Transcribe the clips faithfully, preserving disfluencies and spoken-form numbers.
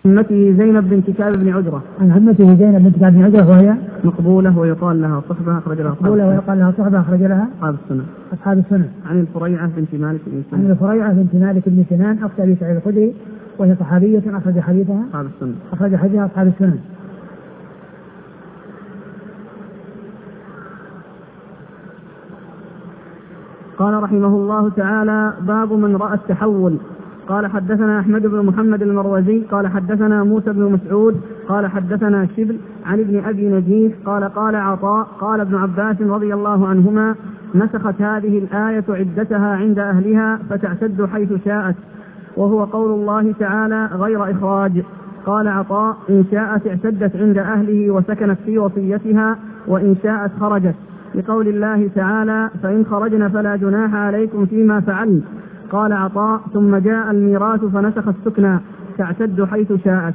عمته زينب بنت كعب بن عجرة. عن عمته زينب بنت كعب بن عجرة وهي مقبولة ويقال لها صحبة أخرج لها مقبولة ويقال لها صحبة أخرج لها أصحاب السنة. أصحاب السنة. عن الفريعة بنت مالك بن سنان. عن الفريعة بنت مالك بن سنان أخت أبي سعيد الخدري وهي صحابية أخرج حديثها أصحاب السنة. أخرج حديثها أصحاب السنة. قال رحمه الله تعالى: باب من رأى التحول. قال حدثنا أحمد بن محمد المروزي قال حدثنا موسى بن مسعود قال حدثنا شبل عن ابن أبي نجيح قال قال عطاء قال ابن عباس رضي الله عنهما: نسخت هذه الآية عدتها عند أهلها فتعتد حيث شاءت، وهو قول الله تعالى غير إخراج. قال عطاء: إن شاءت اعتدت عند أهله وسكنت في وصيتها، وإن شاءت خرجت، لقول الله تعالى: فإن خرجن فلا جناح عليكم فيما فعلن. قال عطاء: ثم جاء الميراث فنسخ السكنى تعتد حيث شاءت.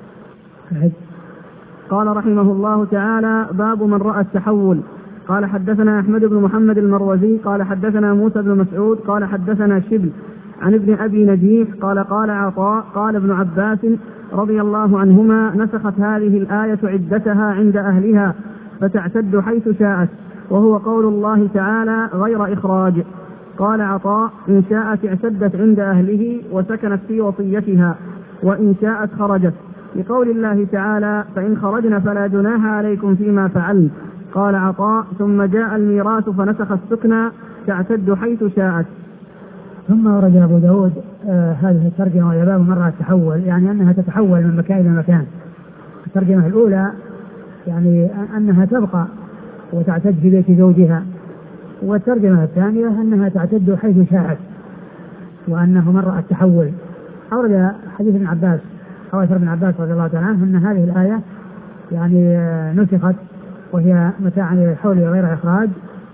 قال رحمه الله تعالى: باب من رأى التحول. قال حدثنا أحمد بن محمد المروزي قال حدثنا موسى بن مسعود قال حدثنا شبل عن ابن أبي نجيح قال قال عطاء قال ابن عباس رضي الله عنهما: نسخت هذه الآية عدتها عند أهلها فتعتد حيث شاءت، وهو قول الله تعالى غير إخراج. قال عطاء: إن شاءت اعتدت عند أهله وسكنت في وصيتها، وإن شاءت خرجت، لقول الله تعالى: فإن خرجن فلا جناح عليكم فيما فعلن. قال عطاء: ثم جاء الميراث فنسخ السكنى تعتد حيث شاءت. ثم ورد أبو داود آه هذه الترجمة وهي باب من رأى التحول، يعني أنها تتحول من مكان إلى مكان. الترجمة الأولى يعني أنها تبقى وتعتد في بيت زوجها، والترجمة الثانية أنها تعتد حيث شاءت، وأنه من رأى التحول. أورد حديث ابن عباس أو أثر ابن عباس رضي الله تعالى عنه أن هذه الآية يعني نسخت وهي متاعا للحول غير إخراج،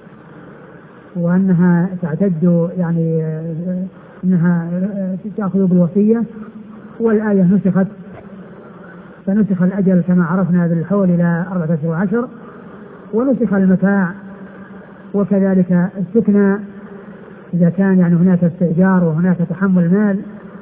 وأنها تعتد يعني أنها تأخذ بالوصية، والآية نسخت فنسخ الأجل كما عرفنا بالحول إلى أربعة أشهر وعشر، ونسخ المتاع، وكذلك السكنى إذا كان يعني هناك استئجار وهناك تحمل مال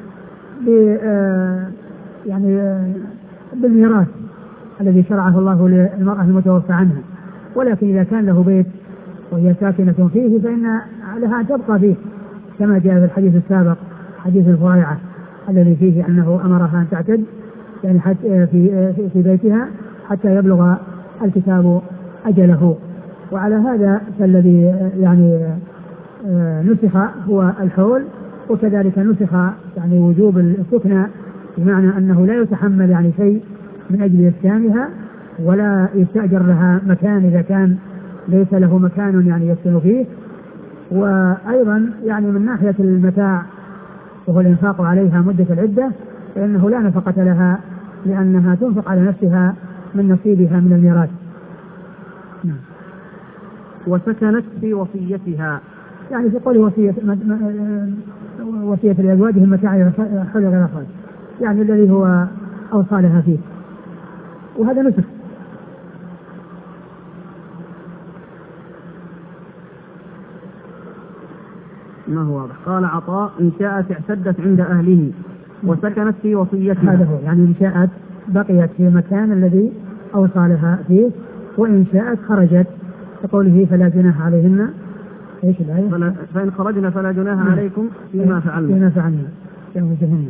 يعني بالميراث الذي شرعه الله للمرأة المتوفى عنها. ولكن إذا كان له بيت وهي ساكنة فيه فإن لها أن تبقى فيه، كما جاء في الحديث السابق حديث الفريعة الذي فيه أنه أمرها أن تعتد يعني في في بيتها حتى يبلغ الكتاب أجله. وعلى هذا فالذي يعني نسخ هو الحول، وكذلك نسخ يعني وجوب السكنى، بمعنى أنه لا يتحمل يعني شيء من أجل إسكانها، ولا يستأجر لها مكان إذا كان ليس له مكان يعني يسكن فيه. وأيضا يعني من ناحية المتاع وهو الإنفاق عليها مدة العدة، فإنه لا نفقة لها لأنها تنفق على نفسها من نصيبها من الميراث. نعم. وسكنت في وصيتها، يعني في قول وصية وصية لأزواجهم متاع حول غير إخراج، يعني الذي هو أوصى لها فيه، وهذا نسخ. ما هو واضح. قال عطاء: إن شاءت اعتدت عند أهله وسكنت في وصيتها. هذا هو، يعني إن شاءت بقيت في مكان الذي أوصى لها فيه، وإن شاءت خرجت، كقوله: فلا جناح عليهن. ايش الآية؟ فإن خرجنا فلا جناح عليكم فيما فعلنا. فيما فعلنا يوم جهنم.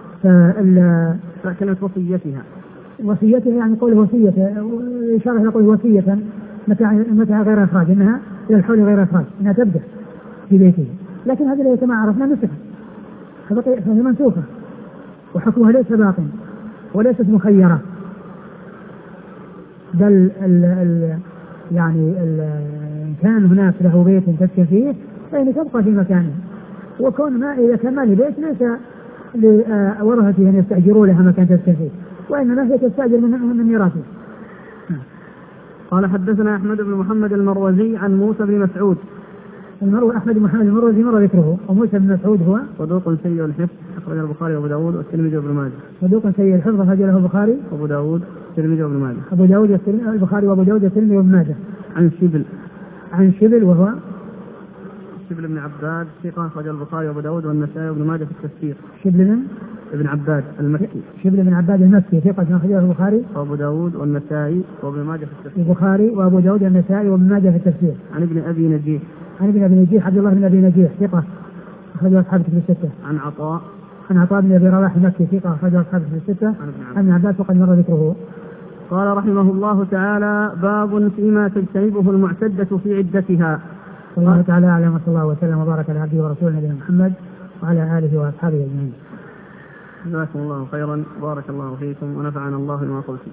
فكلمة وصيتها، وصيتها يعني قوله وصية، إشارة إلى قوله وصية متى متى غير إخراج، إنها إلى الحول غير إخراج، إنها تبدأ في بيته. لكن هذه الآية كما عرفنا نسخت، فهي منسوخة وحكمها ليس باق وليست مخيرة، بل ال ال يعني إن كان هناك له بيت تسكن فيه فإن تبقى في مكانه، وكون ما إذا كان ما له بيت ليس لورثته أن يستأجروا لها مكان تسكن فيه، وإنما هي تستأجر من من ميراثه. قال حدثنا أحمد بن محمد المروزي عن موسى بن مسعود. المروي أحمد بن محمد المروزي مر ذكره. وموسى بن مسعود هو صدوق سيء الحفظ أخرج البخاري وأبو داود والترمذي وابن ماجه. صدوق سيء الحفظ أخرج له البخاري وأبو داود والترمذي وابن ماجه. أبو داود البخاري وأبو داود والترمذي وابن ماجه. عن شبل عن شبل وهو شبل بن عباد ثقة أخرج البخاري وأبو داود والنسائي وابن ماجه في التفسير. شبل بن عباد المكي. شبل بن عباد المكي ثقة أخرجه البخاري وأبو داود والنسائي وابن ماجه في التفسير. البخاري وأبو داود والنسائي وابن ماجه في التفسير. عن ابن أبي نجيح. عن ابن أبي نجيح عبد الله بن أبي نجيح ثقة أخرجه أصحاب كتب الستة. عن عطاء. عن عطاء بن أبي رواح المكي ثقة أخرجه أصحاب كتب الستة. عن ابن عباس وقد مر ذكره. قال رحمه الله تعالى: باب فيما تجتنبه المعتدة في عدتها. والله تعالى أعلم، وصلى الله وسلم وبارك على عبده ورسوله نبينا محمد وعلى آله وأصحابه أجمعين. جزاكم الله خيرا، بارك الله فيكم ونفعنا الله بما قلتم.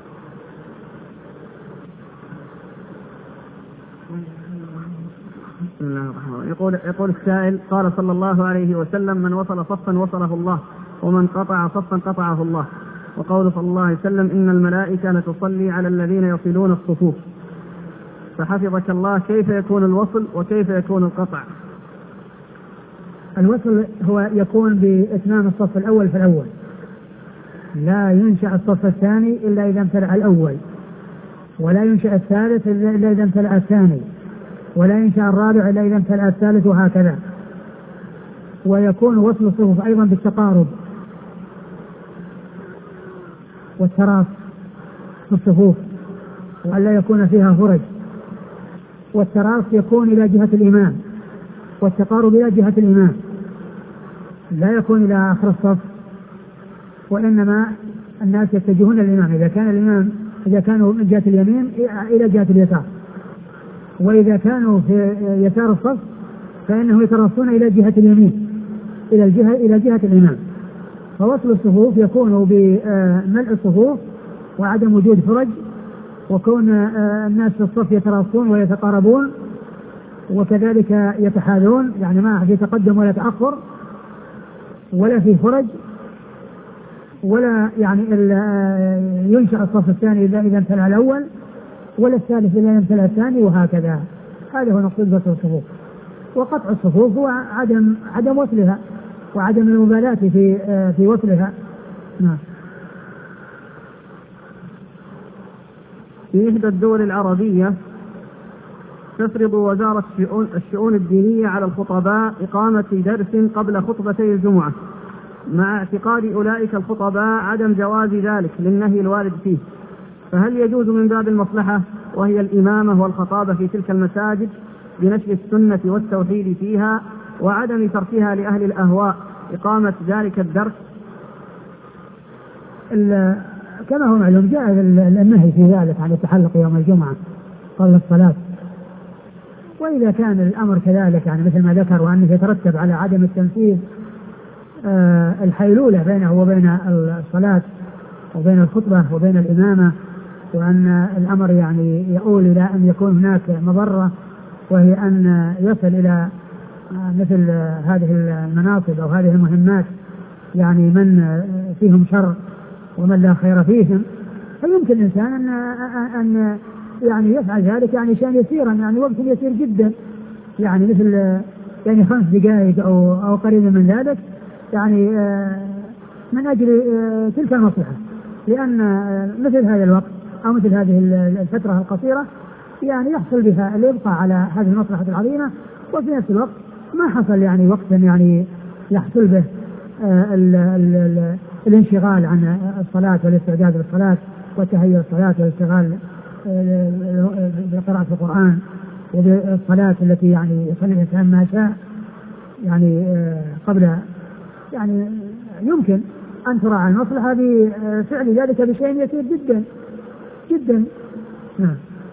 بسم الله الرحمن الرحيم. يقول يقول السائل: قال صلى الله عليه وسلم: من وصل صفا وصله الله، ومن قطع صفا قطعه الله. وقول صلى الله عليه وسلم: إن الملائكة لتصلي على الذين يصلون الصفوف. فحفظك الله، كيف يكون الوصل وكيف يكون القطع؟ الوصل هو يكون بإتمام الصف الأول في الأول، لا ينشأ الصف الثاني إلا إذا امتلأ الأول، ولا ينشأ الثالث إلا إذا امتلأ الثاني، ولا ينشأ الرابع إلا إذا امتلأ الثالث، وهكذا. ويكون وصل الصفوف أيضا بالتقارب والتراص في الصفوف، وألا يكون فيها فرج. والتراص يكون إلى جهة الإمام، والتقارب إلى جهة الإمام، لا يكون إلى آخر الصف، وإنما الناس يتجهون للإمام. إذا كان الإمام إذا كانوا من جهة اليمين إلى جهة اليسار، وإذا كانوا في يسار الصف فإنهم يتراصون إلى جهة اليمين، إلى الجهة إلى جهة الإمام. فوصل الصفوف يكون بملء الصفوف وعدم وجود فرج، وكون الناس في الصف يتراصون ويتقاربون، وكذلك يتحاذون، يعني ما في تقدم ولا تأخر ولا في فرج، ولا يعني ينشأ الصف الثاني إذا إذا امتلأ الأول، ولا الثالث إذا امتلأ الثاني، وهكذا. هذا هو مقصود وصل الصفوف. وقطع الصفوف هو عدم عدم وصلها وعدم المبالاة في في وصلها. نعم. في إحدى الدول العربية تفرض وزارة الشؤون الدينية على الخطباء إقامة درس قبل خطبتي الجمعة، مع اعتقاد أولئك الخطباء عدم جواز ذلك للنهي الوارد فيه. فهل يجوز من باب المصلحة وهي الإمامة والخطابة في تلك المساجد بنشر السنة والتوحيد فيها، وعدم تركها لأهل الأهواء إقامة ذلك الدرس؟ كما هو معلوم جاء النهي في ذلك عن التحلق يوم الجمعة قبل الصلاة. وإذا كان الأمر كذلك يعني مثل ما ذكر، وأنه يترتب على عدم التنفيذ آه الحيلولة بينه وبين الصلاة وبين الخطبة وبين الإمامة، وأن الأمر يعني يؤول إلى أن يكون هناك مضرة، وهي أن يصل إلى آه مثل هذه المناصب أو هذه المهمات يعني من فيهم شر ومن لا خير فيهم، فيمكن الإنسان أن, أن يعني يفعل ذلك يعني شيئا يسيرا، يعني وقت يسير جدا، يعني مثل يعني خمس دقائق أو أو قريب من ذلك، يعني من أجل تلك المصلحة، لأن مثل هذا الوقت أو مثل هذه الفترة القصيرة يعني يحصل بها الإبقاء على هذه المصلحة العظيمة، وفي نفس الوقت ما حصل يعني وقت يعني يحصل به ال ال ال الانشغال عن الصلاة والاستعداد للصلاة والتهيئ للصلاة والاشتغال بقراءة القرآن وبالصلاة التي يعني يصلي الإنسان ما شاء يعني قبل، يعني يمكن أن تراعى المصلحة بفعل ذلك بشيء يسير جدا جدا. نعم.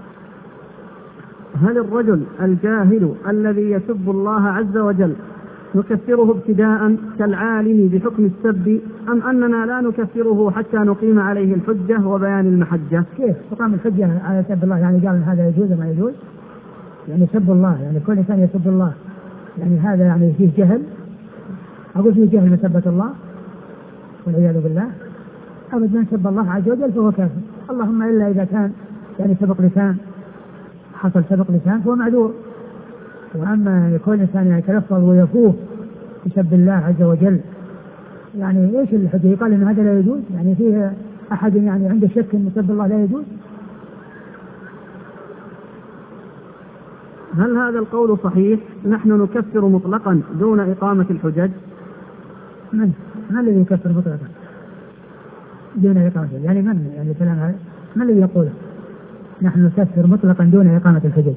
هل الرجل الجاهل الذي يسب الله عز وجل نكفره ابتداء كالعالم بحكم السب، أم أننا لا نكفره حتى نقيم عليه الحجة وبيان المحجة؟ كيف تقام الحجة على سب الله؟ يعني قال هذا يجوز ما يجوز؟ يعني سب الله، يعني كل إنسان يسب الله، يعني هذا يعني فيه جهل؟ أقول فيه جهل من سبة الله والعياذ بالله. أبدا من سب الله عز وجل فهو كافر، اللهم إلا إذا كان يعني سبق لسان، حصل سبق لسان فهو معذور. وأما يكون الإنسان يتلفظ ويفوه بسب الله عز وجل، يعني إيش الحجة؟ يقال إن هذا لا يجوز؟ يعني فيه أحد يعني عنده شك إن سب الله لا يجوز؟ هل هذا القول صحيح؟ نحن نكفر مطلقا دون إقامة الحجج؟ من؟ ما الذي يكفر مطلقا دون إقامة الحجة؟ يعني من يعني الكلام هذا ما الذي يقوله؟ نحن نكفر مطلقا دون إقامة الحجة.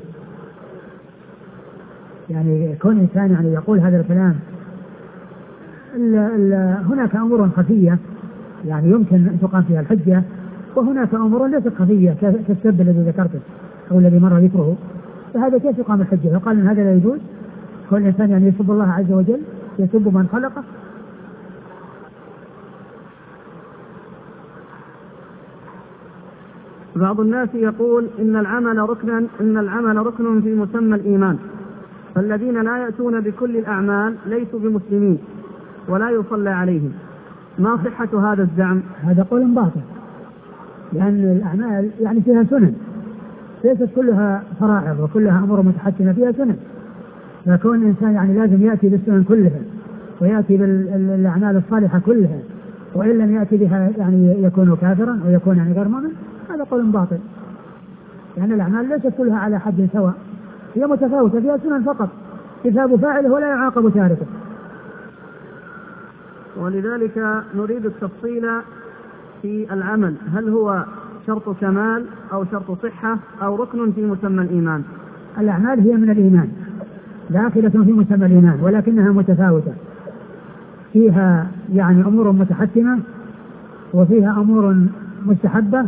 يعني كون إنسان يعني يقول هذا الكلام، ال ال هناك أمور خفية يعني يمكن أن تقام فيها الحجة، وهناك أمور ليست خفية كالسب الذي ذكرته أو الذي مر ذكره، فهذا كيف يقام الحجة؟ يقال أن هذا لا يجوز. كل إنسان يعني يسب الله عز وجل، يسب من خلقه. بعض الناس يقول إن العمل ركنا إن العمل ركن في مسمى الإيمان، فالذين لا يأتون بكل الأعمال ليسوا بمسلمين ولا يصلى عليهم، ما صحة هذا الزعم؟ هذا قول باطل، لأن الأعمال يعني فيها سنن، ليست كلها فرائض وكلها أمور متحكمة، فيها سنن. فكون الإنسان يعني لازم يأتي بالسنن كلها ويأتي بالأعمال الصالحة كلها، وإن لم يأتي بها يعني يكون كافرا ويكون يعني غير مؤمن، هذا قول باطل. لأن الأعمال ليست كلها على حد سواء، هي متفاوتة، فيها سنن فقط، يثاب فاعله ولا يعاقب تاركه. ولذلك نريد التفصيل في العمل، هل هو شرط كمال أو شرط صحة أو ركن في مسمى الإيمان؟ الأعمال هي من الإيمان، داخلة في مسمى الإيمان، ولكنها متفاوتة، فيها يعني أمور متحكمة وفيها أمور مستحبة،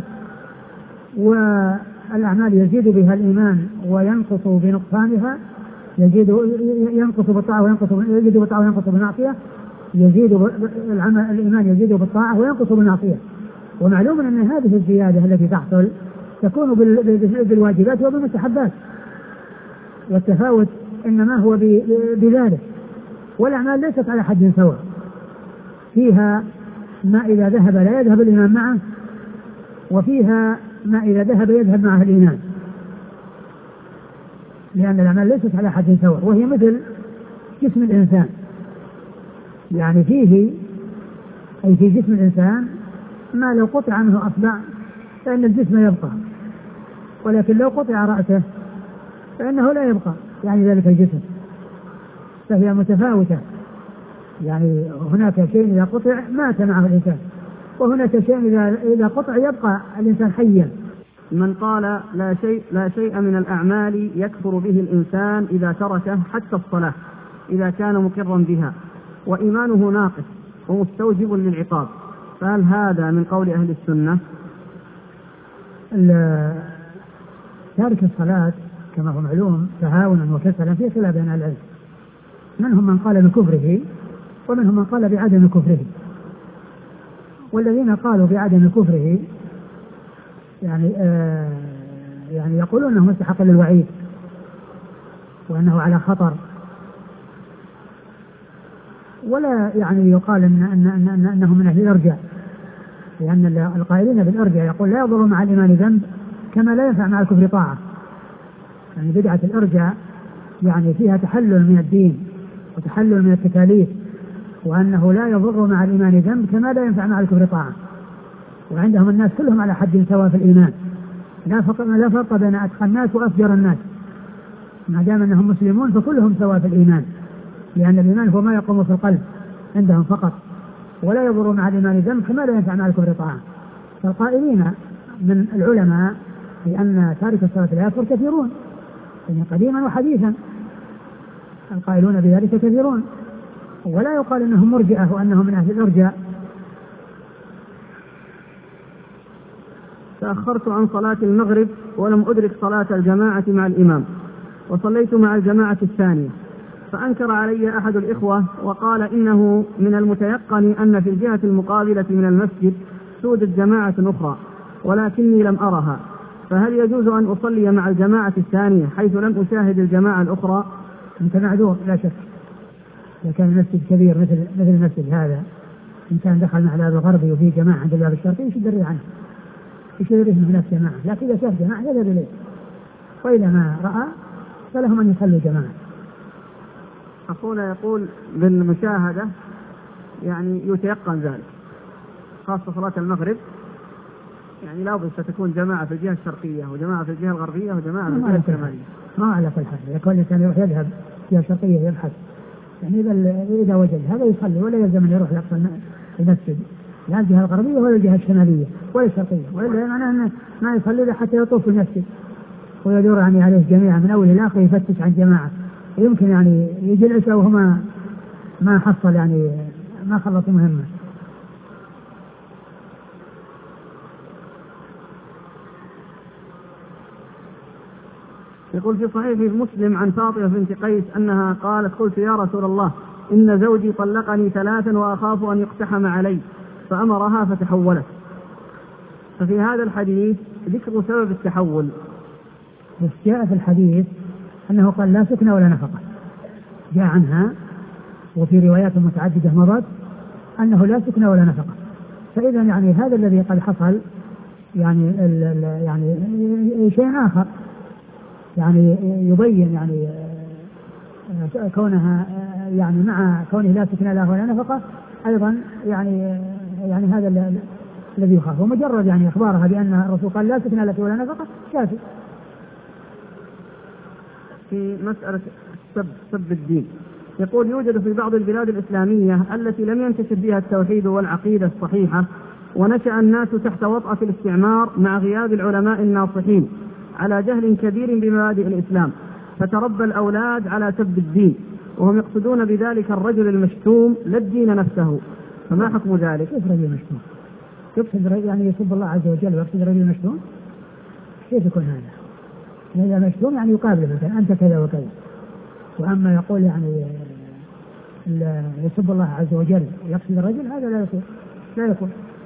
والأعمال يزيد بها الإيمان وينقص بنقصانها، يزيد ينقص بالطاعة وينقص يزيد بالطاعة وينقص بالمعصية، يزيد العمل الإيمان يزيد بالطاعة وينقص بالمعصية. ومعلوم أن هذه الزيادة التي تحصل تكون بالواجبات وبالمستحبات، والتفاوت إنما هو بذلك. والأعمال ليست على حد سواء، فيها ما إذا ذهب لا يذهب الإيمان معه، وفيها ما إذا ذهب يذهب معه الإيمان، لأن الأعمال ليست على حد سواء. وهي مثل جسم الإنسان، يعني فيه أي في جسم الإنسان ما لو قطع عنه أصبع فإن الجسم يبقى، ولكن لو قطع رأسه فإنه لا يبقى يعني ذلك الجسم، فهي متفاوتة. يعني هناك شيء إذا قطع مات معه الإنسان، وهناك شيء إذا إذا قطع يبقى الإنسان حيا. من قال لا شيء لا شيء من الأعمال يكفر به الإنسان إذا تركه حتى الصلاة إذا كان مقرا بها وإيمانه ناقص ومستوجب للعقاب، فهل هذا من قول أهل السنة؟ تارك الصلاة كما هو معلوم تهاونا وكسلا في خلاف بين العلم، منهم من قال بكفره ومنهم من قال بعدم كفره. والذين قالوا بعدم كفره يعني آه يعني يقولون انه مستحق للوعيد وانه على خطر، ولا يعني يقال ان ان ان, إن انه من اهل الارجاء، لان القائلين بالارجاء يقول لا يضر مع الايمان ذنب كما لا ينفع مع الكفر طاعه. يعني بدعه الارجاء يعني فيها تحلل من الدين وتحلل من التكاليف، وانه لا يضر مع الايمان ذنب كما لا ينفع مع الكفر طاعه. وعندهم الناس كلهم على حد سواء في الإيمان، لا فرق لا فرق بين أتقى الناس وأفجر الناس، ما دام أنهم مسلمون فكلهم سواء في الإيمان، لأن الإيمان هو ما يقوم في القلب عندهم فقط، ولا يضر مع الإيمان ذنب كما لا ينفع مع الكفر طاعة. فالقائلين من العلماء بأن تارك الصلاة لا يكفر كثيرون، يعني قديما وحديثا القائلون بذلك كثيرون، ولا يقال أنهم مرجئة وأنهم من أهل الإرجاء. تأخرت عن صلاة المغرب ولم أدرك صلاة الجماعة مع الإمام، وصليت مع الجماعة الثانية، فأنكر علي أحد الإخوة وقال إنه من المتيقن أن في الجهة المقابلة من المسجد توجد جماعة أخرى ولكني لم أرها، فهل يجوز أن أصلي مع الجماعة الثانية حيث لم أشاهد الجماعة الأخرى؟ أنت معذور لا شك، إذا كان المسجد كبير مثل مثل المسجد هذا، إنسان دخل مع الباب الغربي وفي جماعة عند الباب الشرقي يش يدري عنه، يش يدري من هناك جماعة، لكن إذا شاف جماعة يذهب إليه، وإذا ما رأى فلهم أن يصلوا جماعة. أخونا يقول بالمشاهدة يعني يتيقن ذلك، خاصة صلاة المغرب يعني لا بد ستكون جماعة في الجهة الشرقية وجماعة في الجهة الغربية وجماعة في الجهة الشمالية. ما على كل حال يكون الإنسان يروح يذهب الجهة الشرقية يبحث، يعني إذا إذا وجد هذا يصلي ولا يلزم أن يروح يقصد المسجد، لا الجهة الغربية ولا الجهة الشمالية ولا الشرقية، وإلا معناه أنه ما يصلي حتى يطوف في المسجد ويدور يعني عليه جميعا من أول إلى آخر يفتش عن جماعة، يمكن يعني يجي العشاء وهما ما حصل يعني ما خلصوا مهمة. يقول في صحيح مسلم عن فاطمة بنت قيس أنها قالت: قلت يا رسول الله إن زوجي طلقني ثلاثا وأخاف أن يقتحم علي، فأمرها فتحولت. ففي هذا الحديث ذكر سبب التحول. بس جاء في الحديث أنه قال لا سكن ولا نفقة، جاء عنها وفي روايات متعددة مضت أنه لا سكن ولا نفقة. فإذا يعني هذا الذي قد حصل يعني ال ال يعني شيء آخر، يعني يبين يعني كونها يعني مع كونه لا سكن له ولا نفقة أيضا يعني يعني هذا الذي يخاف، ومجرد يعني إخبارها بأن الرسول قال لا سكن لك ولا نفقة كافي. في مسألة سب, سب الدين يقول: يوجد في بعض البلاد الإسلامية التي لم ينتشر فيها التوحيد والعقيدة الصحيحة، ونشأ الناس تحت وطأة الاستعمار مع غياب العلماء الناصحين على جهل كبير بمبادئ الإسلام، فتربى الأولاد على سب الدين، وهم يقصدون بذلك الرجل المشتوم لا الدين نفسه، فما حكم ذلك؟ كيف رجل مشتوم؟ يقصد يعني يسب الله عز وجل ويقصد رجل مشتوم؟ كيف يكون هذا؟ إذا مشتوم يعني يقابل مثلا أنت كذا وكذا، وأما يقول يعني يسب الله عز وجل ويقصد الرجل، هذا لا يكون لا يكون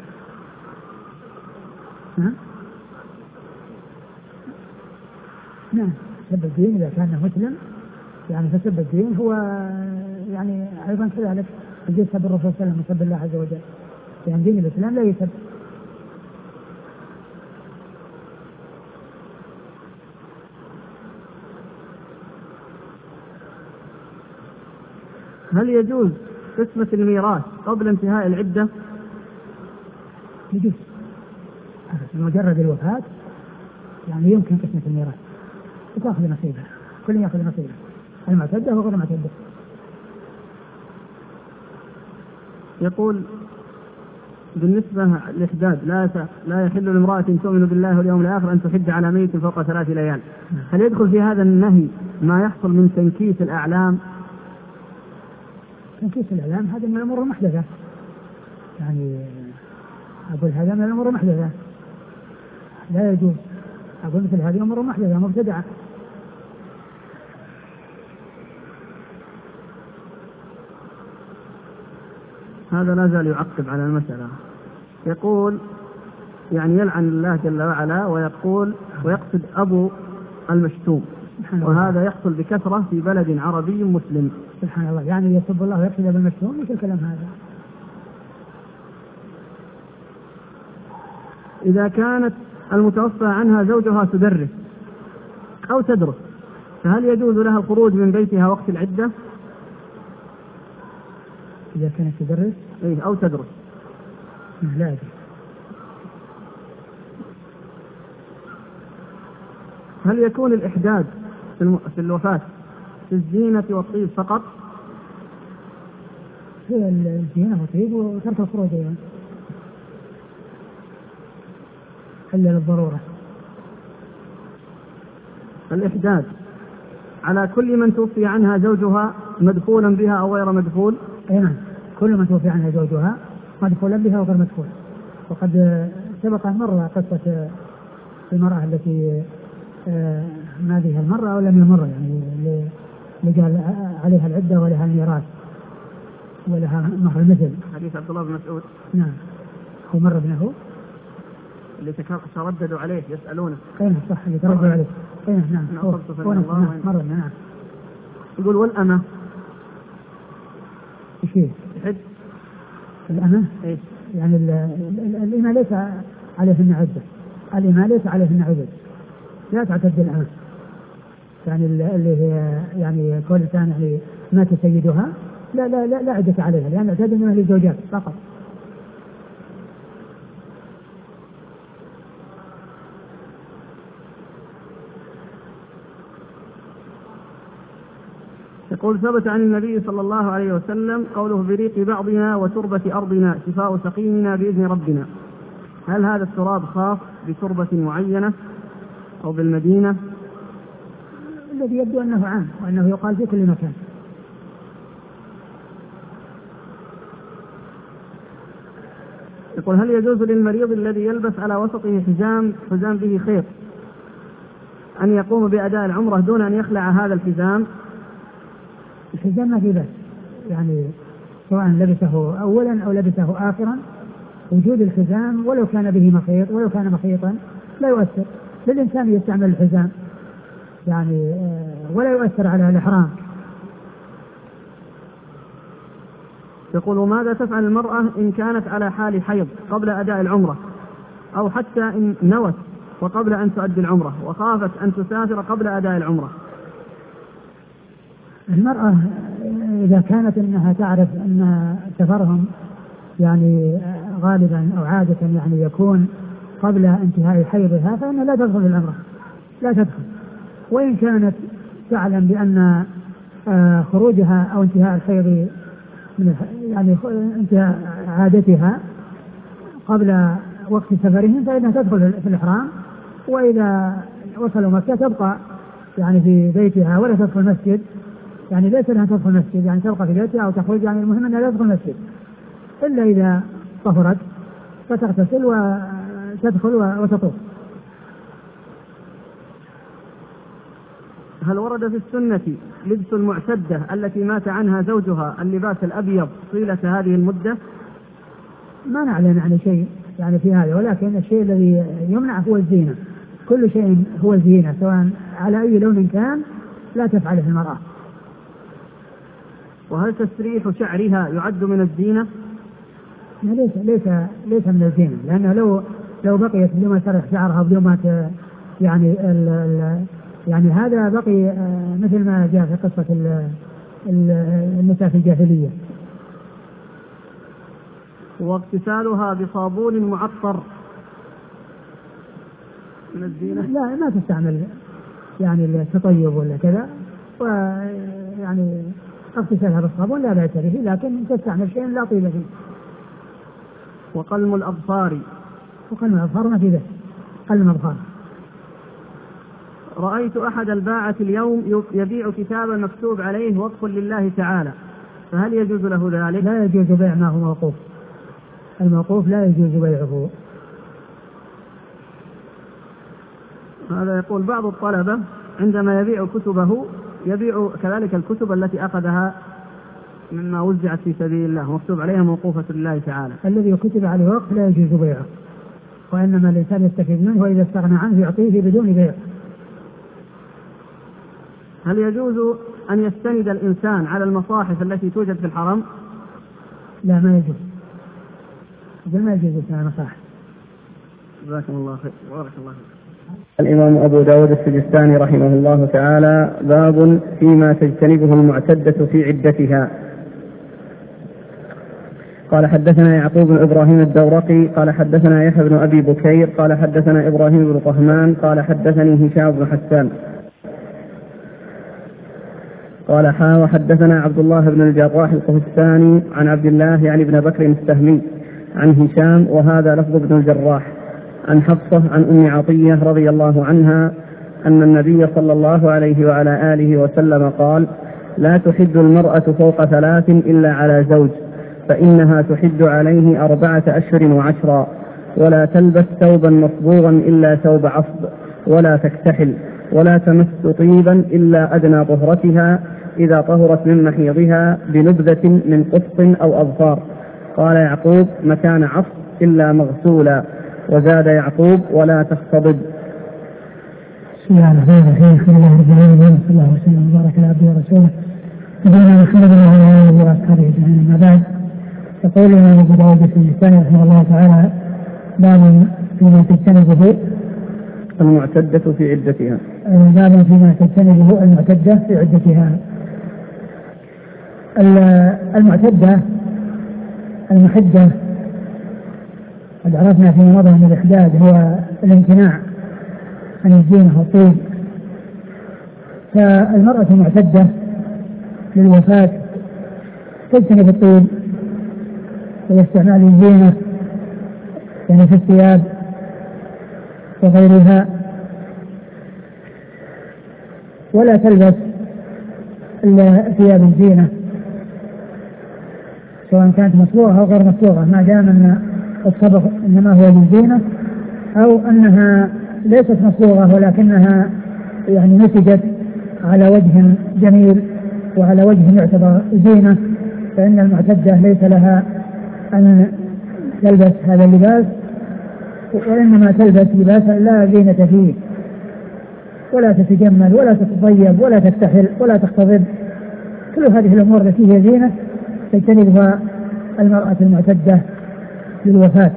ها؟ نعم. سب الدين إذا كان مسلم يعني فسب الدين هو يعني أيضا كذلك يجوز سب الرسول صلى الله عليه وسلم وسب الله عز وجل، يعني دين الإسلام لا يسب. هل يجوز قسمة الميراث قبل انتهاء العدة؟ يجوز، مجرد الوفاة يعني يمكن قسمة الميراث وتأخذ نصيبها، كل يأخذ نصيبه، المعتدة وغير معتدة. يقول: بالنسبة للإحداد لا لا يحل لامرأة تؤمن بالله واليوم الآخر أن تحد على ميت فوق ثلاث ليال، هل يدخل في هذا النهي ما يحصل من تنكيس الأعلام؟ تنكيس الأعلام هذا من الأمور المحدثة، يعني أقول هذا من الأمور المحدثة لا يجوز، أقول مثل هذه الأمور المحدثة مبتدعة. هذا لا زال يعقب على المسألة، يقول يعني يلعن الله جل وعلا ويقول ويقصد أبو المشتوم، وهذا يحصل بكثرة في بلد عربي مسلم. سبحان الله، يعني يسب الله ويقصد أبو المشتوم، مثل الكلام هذا. إذا كانت المتوفى عنها زوجها تدرس أو تدرس، فهل يجوز لها الخروج من بيتها وقت العدة؟ إذا كانت تدرس إيه أو تدرس لا أدري. هل يكون الإحداد في الوفاة في الزينة والطيب فقط؟ في الزينة والطيب وترك الخروج أيضا إلا للضرورة. الإحداد على كل من توفي عنها زوجها مدخولا بها أو غير مدخول؟ أي نعم، كل من توفي عنها زوجها مدخولا بها وغير مدخول. وقد سبق مرة قصة المرأة التي ما بها المرأة أو لم يمر، يعني اللي قال عليها العدة ولها الميراث ولها مهر المثل، حديث عبد الله بن مسعود. نعم، هو مر ابنه اللي ترددوا عليه يسألونه. اي نعم صح، اللي ترددوا عليه. اي نعم نعم مر نعم. يقول: والأمة ايش هي؟ حد الأمة ايش؟ يعني الإماء ليس عليهن عدة، الإماء ليس عليهن عدة، لا تعتد الأمة، يعني اللي هي يعني كل كان يعني مات سيدها لا لا لا, لا عدة عليها، لأن اعتاد من أهل الزوجات فقط. يقول ثبت عن النبي صلى الله عليه وسلم قوله بريق بعضنا وتربة أرضنا شفاء سقيمنا بإذن ربنا. هل هذا التراب خاص بتربة معينة أو بالمدينة؟ الذي يبدو أنه عام وأنه يقال في كل مكان. يقول هل يجوز للمريض الذي يلبس على وسطه حزام حزام به خيط أن يقوم بأداء العمرة دون أن يخلع هذا الحزام؟ الحزام ما في بس، يعني سواء لبسه أولا أو لبسه آخرا، وجود الحزام ولو كان به مخيط ولو كان مخيطا لا يؤثر. للإنسان يستعمل الحزام يعني ولا يؤثر على الإحرام. يقول ماذا تفعل المرأة إن كانت على حال حيض قبل أداء العمرة، أو حتى إن نوت وقبل أن تؤدي العمرة وخافت أن تسافر قبل أداء العمرة؟ المرأة إذا كانت أنها تعرف أن سفرهم يعني غالبا أو عادة يعني يكون قبل انتهاء حيضها فإنها لا تدخل العمرة، لا تدخل. وإن كانت تعلم بأن خروجها أو انتهاء الحيض من يعني انتهاء عادتها قبل وقت سفرهم فإنها تدخل في الإحرام، وإذا وصلوا مكة تبقى يعني في بيتها ولا تدخل المسجد، يعني ليس لها تدخل المسجد يعني تبقى في بيتها أو تخرج، يعني المهم أنها لا تدخل المسجد إلا إذا طهرت فتغتسل وتدخل وتطوف. هل ورد في السنة لبس المعتدة التي مات عنها زوجها اللباس الأبيض طيلة هذه المدة؟ ما نعلم يعني شيء يعني في هذا، ولكن الشيء الذي يمنع هو الزينة. كل شيء هو الزينة سواء على أي لون كان لا تفعله المرأة. وهل تسريح شعرها يعد من الزينة؟ ليس ليس ليس من الزينة، لأنه لو لو بقيت بدون ما تسرح شعرها بدون ما يعني ال ال يعني هذا بقي مثل ما جاء في قصة النساء في الجاهلية. واغتسالها بصابون معطر من الزينة؟ لا ما تستعمل يعني التطيب ولا كذا، ويعني اغتسالها بالصابون لا بأس به، لكن تستعمل شيء لا طيب فيه. وقلم الأظفار؟ وقلم الأظفار ما في ذلك، قلم الأظفار. رأيت أحد الباعة اليوم يبيع كتابا مكتوب عليه وقف لله تعالى، فهل يجوز له ذلك؟ لا يجوز بيع ما هو موقوف، الموقوف لا يجوز بيعه. هذا يقول بعض الطلبة عندما يبيع كتبه يبيع كذلك الكتب التي أخذها مما وزعت في سبيل الله مكتوب عليها موقوفة لله تعالى. الذي كتب عليه وقف لا يجوز بيعه، وإنما الإنسان يستفيد منه وإذا استغنى عنه يعطيه بدون بيع. هل يجوز أن يستند الإنسان على المصاحف التي توجد في الحرم؟ لا ما يجوز، ما يجوز على المصاحف. جزاكم الله خير وبارك الله فيك. الإمام أبو داود السجستاني رحمه الله تعالى باب فيما تجتنبه المعتدة في عدتها. قال حدثنا يعقوب بن إبراهيم الدورقي قال حدثنا يحيى بن أبي بكير قال حدثنا إبراهيم بن طهمان قال حدثني هشام بن حسان قال حا وحدثنا عبد الله بن الجراح القهستاني عن عبد الله يعني ابن بكر السهمي عن هشام وهذا لفظ ابن الجراح عن حفصة عن أم عطية رضي الله عنها أن النبي صلى الله عليه وعلى آله وسلم قال: لا تحد المرأة فوق ثلاث إلا على زوج، فإنها تحد عليه أربعة أشهر وعشرا، ولا تلبس ثوبا مصبوغا إلا ثوب عصب، ولا تكتحل، ولا تمس طيبا إلا أدنى طهرتها إذا طهرت من محيضها بنبذة من قسط أو أظفار. قال يعقوب: مكان عصب إلا مغسولا. وزاد يعقوب: ولا تختضب. بسم الله الرحمن الرحيم. الحمد لله رب العالمين، صلى الله وسلم وبارك على عبده ورسوله نبينا محمد وعلى اله واصحابه اجمعين. اما بعد، يقول الامام ابو داود السجستاني رحمه الله تعالى: باب فيما تجتنبه المعتدة في عدتها. باب فيما تجتنبه المعتدة في عدتها. المعتدة المحدة قد عرفنا في مضى من الإحداد هو الامتناع عن الزينة والطيب. فالمرأة المعتدة للوفاة تجتنب الطيب واستعمال الزينة يعني في الثياب وغيرها، ولا تلبس ثياب الزينة سواء كانت مصبوغة أو غير مصبوغة، ما دام أن الصبغ إنما هو للزينة أو أنها ليست مصبوغة ولكنها يعني نسجت على وجه جميل وعلى وجه يعتبر زينة، فإن المعتدة ليس لها أن تلبس هذا اللباس، وإنما تلبس لباسا لا زينة فيه، ولا تتجمل ولا تتطيب ولا تكتحل ولا تختضب. كل هذه الأمور التي هي زينة تجتنبها المرأة المعتدة للوفاة.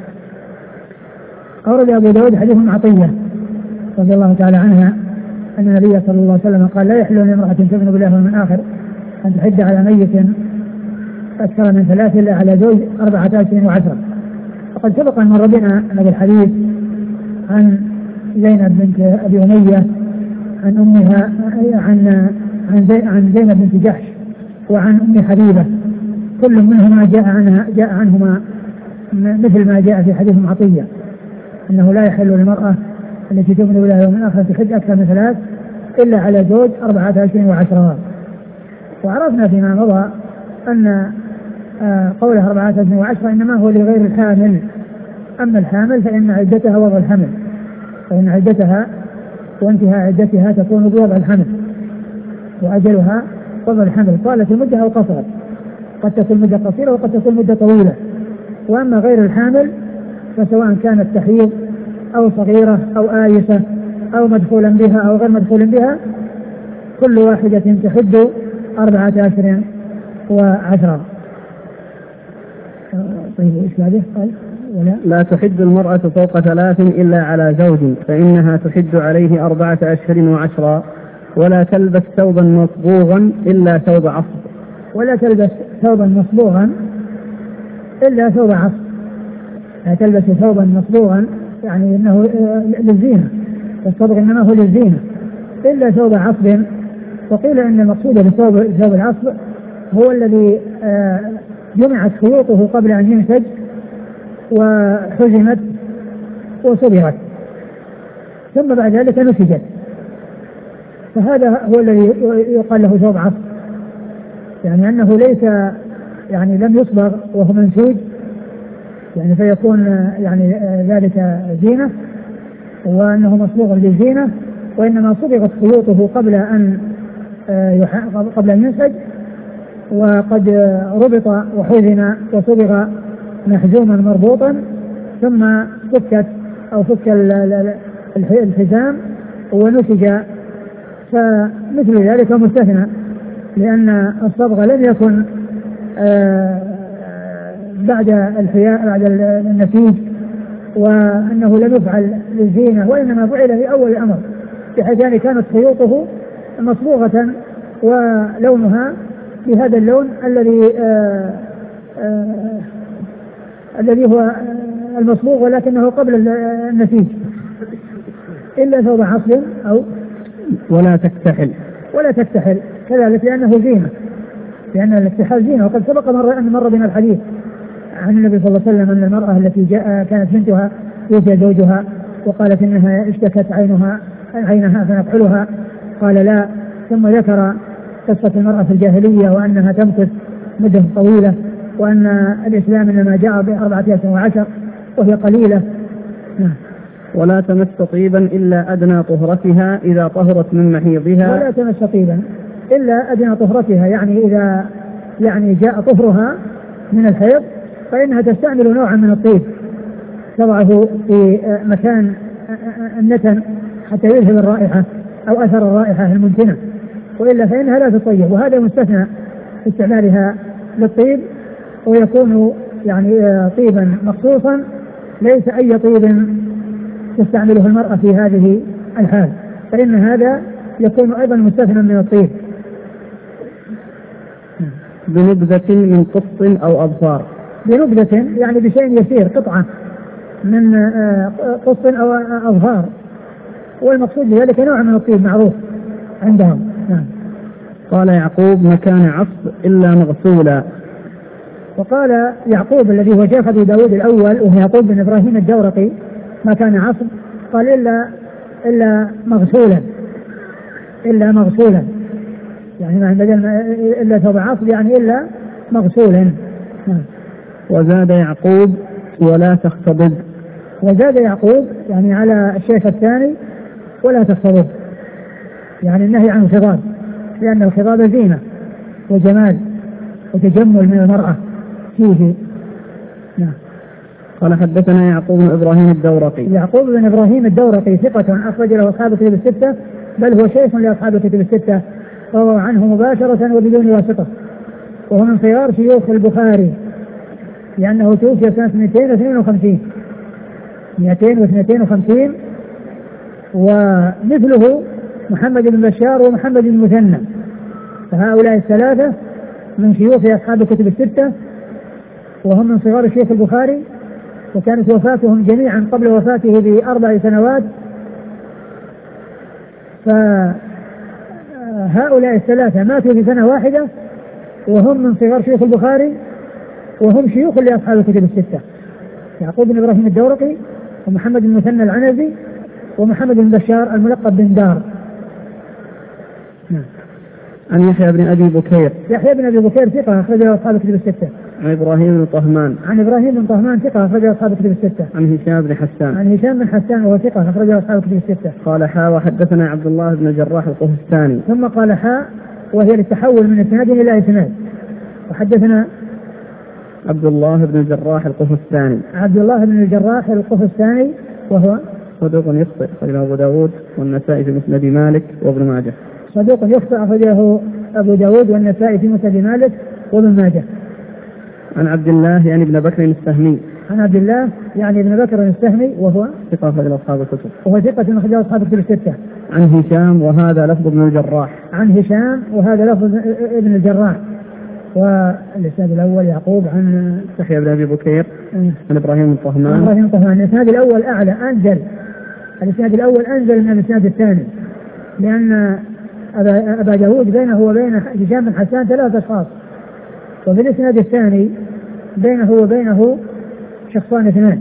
أورد أبو داود حديث عطية رضي الله تعالى عنها أن النبي صلى الله عليه وسلم قال: لا يحل لامرأة تؤمن بالله واليوم الآخر أن تحد على ميت أكثر من ثلاث إلا على زوج أربعة أشهر وعشرة. وقد سبق أن مر بنا هذا الحديث عن زينب بنت أبي أمية عن أمها عن عن, زي عن زينب بنت جحش وعن أم حبيبة، كل منهما جاء عنها جاء عنهما مثل ما جاء في حديث عطية أنه لا يحل للمرأة التي تؤمن بالله واليوم الآخر تحد أكثر من ثلاث إلا على زوج أربعة أشهر وعشرة. وعرفنا فيما مضى أن قولها أربعة أشهر وعشرة إنما هو لغير الحامل، أما الحامل فإن عدتها وضع الحمل، فإن عدتها وانتهاء عدتها تكون بوضع الحمل وأجلها وضع الحمل، طالت المدة أو قصرت، قد تكون مدة قصيرة وقد تكون مدة طويلة. وأما غير الحامل فسواء كانت تحيض أو صغيرة أو آيسة أو مدخولا بها أو غير مدخول بها كل واحدة تحد أربعة أشهر وعشرة. طيب إيش بعده؟ قال ولا لا تحد المرأة فوق ثلاث إلا على زوج فإنها تحد عليه أربعة أشهر وعشرة، ولا تلبس ثوبا مصبوغا إلا ثوب عصب. ولا تلبس ثوبا مصبوغا إلا ثوب عصب، لا تلبس ثوبا مصبوغا يعني إنه للزينة، الصبغ إنما هو للزينة، إلا ثوب عصب. وقيل إن المقصود بثوب ثوب العصب هو الذي جمعت خيوطه قبل أن ينسج وحزمت وصبغت ثم بعد ذلك نسجت، فهذا هو الذي يقال له ثوب عصب، يعني أنه ليس يعني لم يصبغ وهو منسوج يعني فيكون يعني ذلك زينة وأنه مصبوغ للزينة، وإنما صبغت خيوطه قبل أن قبل أن ينسج وقد ربط وحزن وصبغ محزوما مربوطا ثم فكت أو فك الحزام ونسج، فمثل ذلك مستثنى، لأن الصبغ لم يكن بعد الحياء بعد النسيج، وأنه لم يفعل للزينة وإنما فعل في أول الأمر، بحيث يعني كانت خيوطه مصبوغة ولونها بهذا اللون الذي آآ آآ الذي هو المصبوغ ولكنه قبل النسيج، إلا ثوب عصب أو ولا تكتحل ولا تكتحل كذلك لأنه زينة، لأن الاكتحال زينة. وقد سبق مر أن مر بنا الحديث عن النبي صلى الله عليه وسلم أن المرأة التي جاء كانت بنتها توفي زوجها وقالت إنها اشتكت عينها عينها فنكحلها، قال لا، ثم ذكر قصة المرأة في الجاهلية وأنها تمكث مدة طويلة، وأن الإسلام إنما جاء بأربعة أشهر وعشر وهي قليلة. ولا تمس طيبا إلا أدنى طهرتها إذا طهرت من محيضها. ولا تمس طيبا إلا أدنى طهرتها، يعني إذا يعني جاء طهرها من الحيض فإنها تستعمل نوعا من الطيب تضعه في مكان النتن حتى يذهب الرائحة أو أثر الرائحة المنتنة، وإلا فإنها لا تطيب، وهذا مستثنى في استعمالها للطيب، ويكون يعني طيبا مخصوصا ليس أي طيب تستعمله المرأة في هذه الحال، فإن هذا يكون أيضا مستثنى من الطيب. بنبذة من قط أو أظفار. بنبذة يعني بشيء يسير، قطعة من قط أو أظفار، والمقصود بذلك نوع من الطيب معروف عندهم. قال يعقوب مكان عصب إلا مغسولا. وقال يعقوب الذي هو شيخ أبي داود الأول وهو يعقوب بن إبراهيم الدورقي مكان عصب قال إلا إلا مغسولا إلا مغسولا يعني بدل إلا ثوب عصب يعني إلا مغسولا. وزاد يعقوب ولا تختضب. وزاد يعقوب يعني على الشيخ الثاني ولا تختضب يعني النهي عن الخضاب لأن الخضاب زينة وجمال وتجمل من المرأة فيه. نعم. قال حدثنا يعقوب بن إبراهيم الدورقي. يعقوب بن إبراهيم الدورقي ثقة أخرج له أصحاب الكتب الستة بل هو شيخ لأصحاب الكتب الستة روى عنه مباشرة وبدون واسطة وهو من صغار شيوخ البخاري لأنه توفي سنة مئتين واثنين وخمسين مئتين واثنين وخمسين ومثله محمد بن بشار ومحمد بن مثنى فهؤلاء الثلاثة من شيوخ أصحاب الكتب الستة وهم من صغار شيوخ البخاري وكانت وفاتهم جميعا قبل وفاته بأربع سنوات. فهؤلاء الثلاثة ماتوا في سنة واحدة وهم من صغار شيوخ البخاري وهم شيوخ لأصحاب الكتب الستة يعقوب بن إبراهيم الدورقي ومحمد بن مثنى العنزي ومحمد بن بشار الملقب بن دار. عن يحيى بن أبي بكير. يحيى بن أبي بكير ثقة أخرج له أصحاب الكتب الستة. عن إبراهيم بن طهمان. عن إبراهيم بن طهمان ثقة أخرج له أصحاب الكتب الستة. عن هشام بن حسان. عن هشام بن حسان وهو ثقة أخرج له أصحاب الكتب الستة. قال حاء وحدثنا عبد الله بن الجراح القفستاني. ثم قال حاء وهي للتحول من إسناد إلى إسناد وحدثنا عبد الله بن الجراح القفستاني. عبد الله بن الجراح القفستاني وهو صدوق يخطئ أخرجه أبو داود والنسائي في مسند مالك وابن ماجه. صدوق يخطئ أخرجه أبو داود والنسائي في مسند مالك وابن ماجه. عن عبد الله يعني ابن بكر السهمي. عن عبد الله يعني ابن بكر السهمي وهو ثقة أخرج أصحاب الكتب. وهو ثقة أخرج أصحاب الكتب الستة. عن هشام وهذا لفظ ابن الجراح. عن هشام وهذا لفظ ابن الجراح. والإسناد الأول يعقوب عن يحيى بن أبي بكير عن إبراهيم بن طهمان. عن إبراهيم بن طهمان. الإسناد الأول أعلى أنزل الإسناد الأول أنزل من الإسناد الثاني لأن أبا, أبا داود بينه وبين هشام بن حسان ثلاث أشخاص وفي الإسناد الثاني بينه وبينه شخصان اثنان.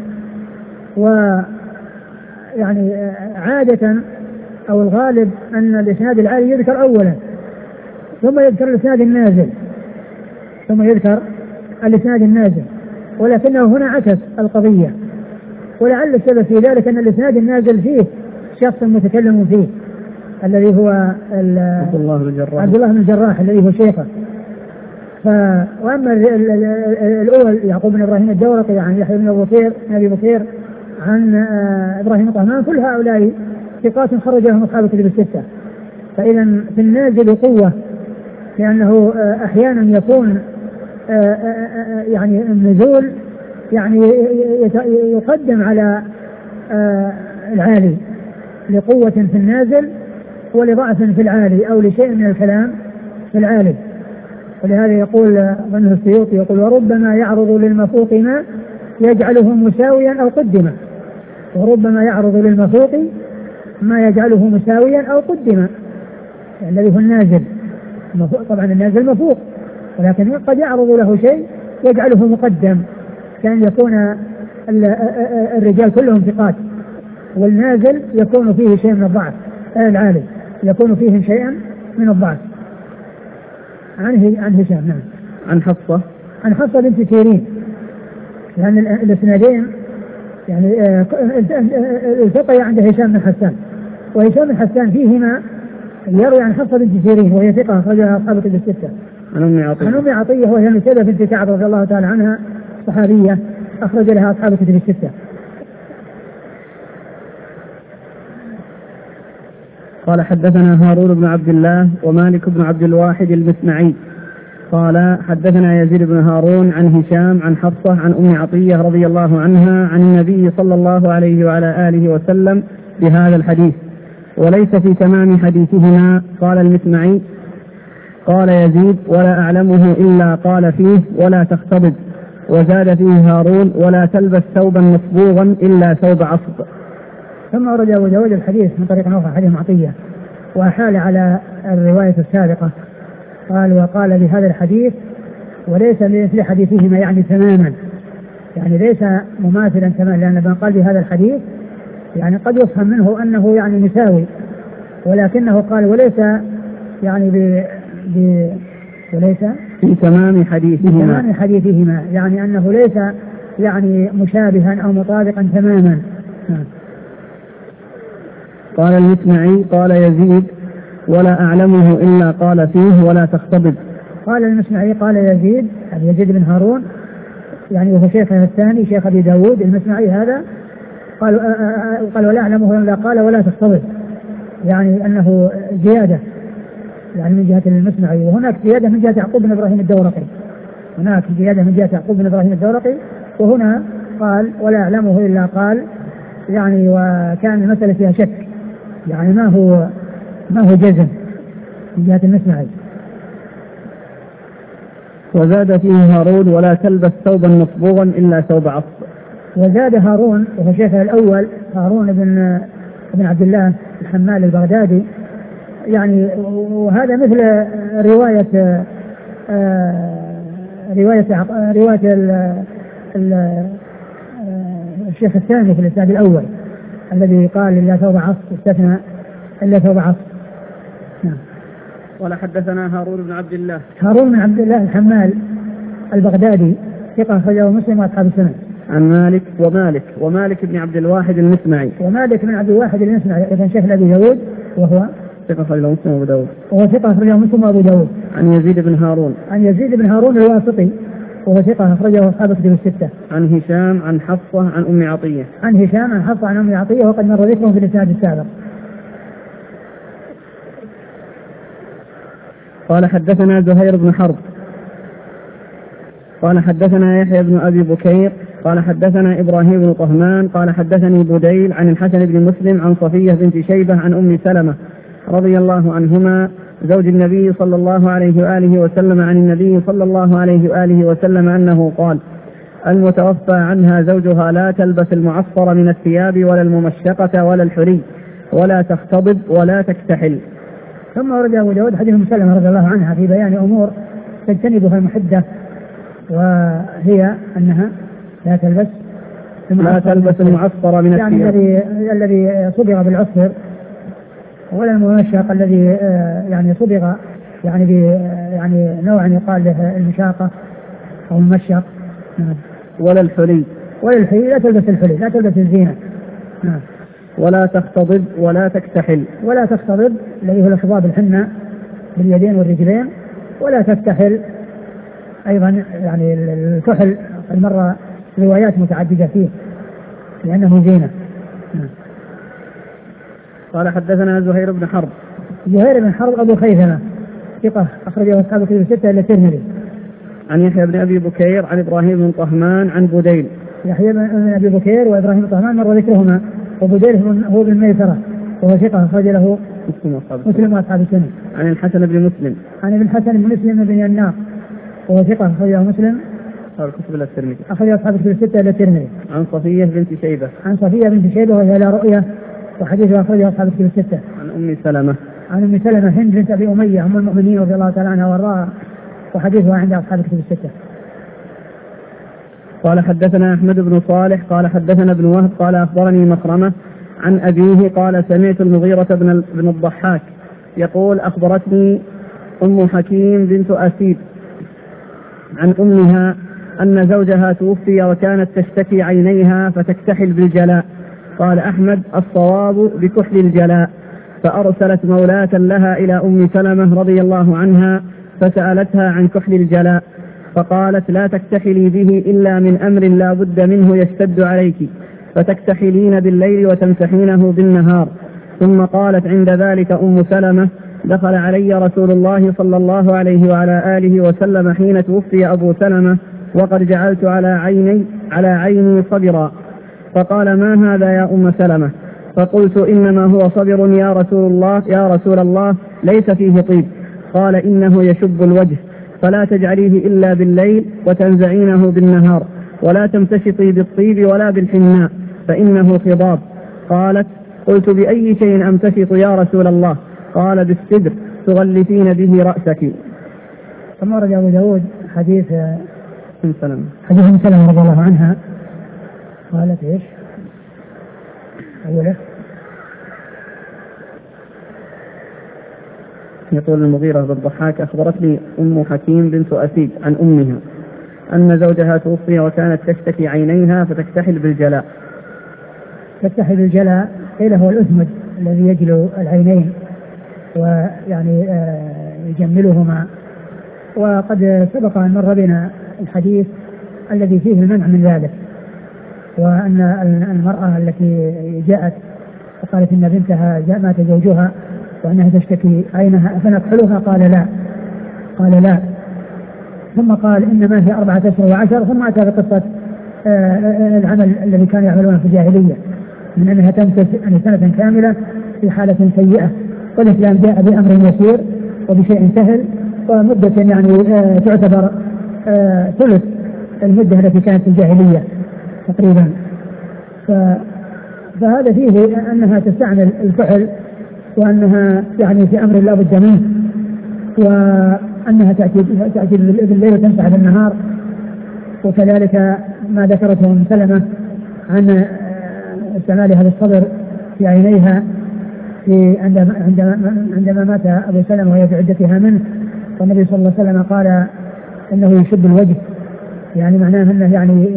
ويعني عادة أو الغالب أن الإسناد العالي يذكر أولا ثم يذكر الإسناد النازل ثم يذكر الإسناد النازل ولكنه هنا عكس القضية ولعل السبب في ذلك أن الإسناد النازل فيه شخص متكلم فيه الذي هو عبد الله بن الجراح عبد الله بن الجراح الذي هو شيخه. ف... وأما الأول يعقوب بن إبراهيم الدورقي عن يحيى بن بكير بن أبي بكير عن إبراهيم طهمان كل هؤلاء ثقات خرج لهم أصحاب الكتب الستة. فإذا في النازل قوة لأنه أحيانا يكون يعني النزول يعني يقدم على العالي لقوة في النازل ولضعف في العالي أو لشيء من الكلام في العالي. ولهذا يقول ابن السيوطي يقول وربما يعرض للمفوق ما يجعله مساويا أو قدما وربما يعرض للمفوق ما يجعله مساويا أو قدما يعني الذي هو النازل. طبعا النازل مفوق ولكن قد يعرض له شيء يجعله مقدم كان يكون الرجال كلهم ثقات والنازل يكون فيه شيء من الضعف العالي يكون فيه شيئا من الضعف. عن عن هشام. نعم. عن حفصة عن حفصة بنت سيرين لأن يعني الاسنادين يعني التقي عند هشام بن حسان وهشام بن حسان فيهما يروي عن حفصة بنت سيرين وهي ثقة أخرجها أصحاب الكتب الستة. عن أم عطية عن أم عطية وهي نسيبة بنت كعب رضي الله تعالى عنها صحابية أخرج لها أصحاب الكتب الستة. قال حدثنا هارون بن عبد الله ومالك بن عبد الواحد المسمعي قال حدثنا يزيد بن هارون عن هشام عن حفصة عن أم عطية رضي الله عنها عن النبي صلى الله عليه وعلى آله وسلم بهذا الحديث وليس في تمام حديثهما. قال المسمعي قال يزيد ولا أعلمه إلا قال فيه ولا تختضب وزاد فيه هارون ولا تلبس ثوبا مصبوغا إلا ثوب عصب. ثم ورد أبو داود الحديث من طريق أخرى حديث معطية وأحال على الرواية السابقة قال وقال بهذا الحديث وليس مثل حديثهما يعني تماما، يعني ليس مماثلا تماما، لأن من قال بهذا الحديث يعني قد يفهم منه أنه يعني مساوي، ولكنه قال وليس يعني ب... ب... وليس في تمام حديثهما تمام حديثهما، يعني أنه ليس يعني مشابها أو مطابقا تماما. قال المسمعي قال يزيد ولا أعلمه إلا قال فيه ولا تختضب. قال المسمعي قال يزيد يعني يزيد بن هارون يعني وهو شيخه الثاني شيخ أبي داود. المسمعي هذا قال قال ولا أعلمه إلا قال ولا تختضب، يعني أنه زيادة يعني من جهة المسمعي، وهناك زيادة من جهة يعقوب بن إبراهيم الدورقي، هناك زيادة من جهة يعقوب بن إبراهيم الدورقي، وهنا قال ولا أعلمه إلا قال، يعني وكان المسألة فيها شك، يعني ما هو ما هو جزم من جهة المسمعي. وزاد فيه هارون ولا تلبس ثوبا مصبوغا إلا ثوب عصر. وزاد هارون وهو شيخه الأول هارون بن بن عبد الله الحمال البغدادي، يعني وهذا مثل رواية آه رواية رواية ال ال الشيخ الثاني في الإسناد الأول الذي قال إلا ثوب عصر استثنى إلا ثوب عصر. نعم. ولا حدثنا هارون بن عبد الله هارون بن عبد الله الحمال البغدادي ثقة أخرجه مسلم وأصحاب السنن. عن مالك ومالك ومالك بن عبد الواحد المسمعي ومالك بن عبد الواحد المسمعي ابن شيخ أبي داود وهو ثقة أخرجه مسلم وأبو داود وهو ثقة أخرجه مسلم وأبو داود. عن يزيد بن هارون عن يزيد بن هارون الواسطي وهو ثقة أخرجه أصحاب الكتب الستة. عن هشام عن حفصة عن أم عطية عن هشام عن حفصة عن أم عطية وقد مر ذكره في الإسناد السابق. قال حدثنا زهير بن حرب قال حدثنا يحيى بن أبي بكير قال حدثنا إبراهيم بن طهمان قال حدثني بديل عن الحسن بن مسلم عن صفية بنت شيبة عن أم سلمة رضي الله عنهما زوج النبي صلى الله عليه وآله وسلم عن النبي صلى الله عليه وآله وسلم أنه قال المتوفى عنها زوجها لا تلبس المعصر من الثياب ولا الممشقة ولا الحري ولا تختضب ولا تكتحل. ثم ورد أبو داود حديث أم سلمة رضي الله عنها في بيان أمور تجتنبها المحدة، وهي أنها لا تلبس لا تلبس المعصر من يعني الثياب الذي الذي صبغ بالعصفر ولا الممشق الذي يعني صبغ يعني ب يعني نوع يقال له المشاقة أو المشق. ولا الحلي ولا الحلي لا تلبس الحلي لا تلبس الزينة. نعم. ولا تختضب ولا تكتحل ولا تختضب الذي هو الخضاب الحنة باليدين والرجلين، ولا تكتحل أيضا يعني الكحل المرة روايات متعددة فيه لأنه زينة. نعم. قال حدثنا زهير بن حرب زهير بن حرب أبو خيثمة ثقة أخرجه أصحاب الكتب الستة إلا الترمذي. عن يحيى بن أبي بكير عن إبراهيم بن طهمان عن بديل. يحيى بن أبي بكير وإبراهيم بن طهمان مر ذكرهما، وبديل هو بن ميسرة وهو ثقة أخرج له مسلم وأصحاب السنن. عن الحسن بن مسلم عن ابن الحسن بن مسلم بن يناق وهو ثقة أخرجه مسلم أصحاب الكتب إلا الترمذي. أخرج أصحاب الكتب الستة إلا الترمذي. عن صفية بنت شيبة عن صفية بنت شيبة وهي لا رؤية وحديثها أخرجه أصحاب الكتب الستة. عن أم سلمة عن أم سلمة هند بنت أبي أمية أم المؤمنين رضي الله تعالى عنها وارضاها وحديثها عند أصحاب الكتب الستة. قال حدثنا أحمد بن صالح قال حدثنا ابن وهب قال أخبرني مخرمة عن أبيه قال سمعت المغيرة بن بن الضحاك يقول أخبرتني أم حكيم بنت أسيد عن أمها أن زوجها توفي وكانت تشتكي عينيها فتكتحل بالجلاء. قال أحمد الصواب بكحل الجلاء. فأرسلت مولاة لها إلى أم سلمة رضي الله عنها فسألتها عن كحل الجلاء فقالت لا تكتحلي به إلا من أمر لا بد منه يشتد عليك فتكتحلين بالليل وتمسحينه بالنهار. ثم قالت عند ذلك أم سلمة دخل علي رسول الله صلى الله عليه وعلى آله وسلم حين توفي أبو سلمة وقد جعلت على عيني على عيني صبرا فقال ما هذا يا أم سلمة؟ فقلت إنما هو صبر يا رسول الله يا رسول الله ليس فيه طيب. قال إنه يشب الوجه فلا تجعليه إلا بالليل وتنزعينه بالنهار ولا تمتشطي بالطيب ولا بالحناء فإنه خضاب. قالت قلت بأي شيء أمتشط يا رسول الله؟ قال بالسدر تغلفين به رأسك. ثم ورد أبو داود حديث أم سلمة حديث أم سلمة رضي الله عنها قالت إيش؟ أوله يقول المغيرة بن الضحاك أخبرت لي أم حكيم بنت أسيد عن أمها أن زوجها توفي وكانت تشتكي عينيها فتكتحل بالجلاء. تكتحل بالجلاء قيل هو الأثمد الذي يجلو العينين ويعني يجملهما، وقد سبق أن مر بنا الحديث الذي فيه المنع من ذلك، وأن المرأة التي جاءت وقالت إن بنتها جاء مات زوجها وأنها تشتكي عينها فنكحلها قال لا قال لا ثم قال إنما هي أربعة أشهر وعشر، ثم أتى بقصة العمل الذي كانوا يعملونه في الجاهلية من أنها تمكث سنة كاملة في حالة سيئة، والإسلام جاء بأمر يسير وبشيء سهل ومدة يعني تعتبر ثلث المدة التي كانت في الجاهلية تقريبا. فهذا فيه أنها تستعمل الكحل وأنها يعني في أمر لا بد منه، وأنها تأتي تأتي بالليل وتمسح بالنهار. وكذلك ما ذكرته أم سلمة عن استعمالها للصبر في عينيها في عندما عندما عندما مات أبو سلمة وهي في عدتها منه، والنبي صلى الله عليه وسلم قال إنه يشد الوجه، يعني معناه أنه يعني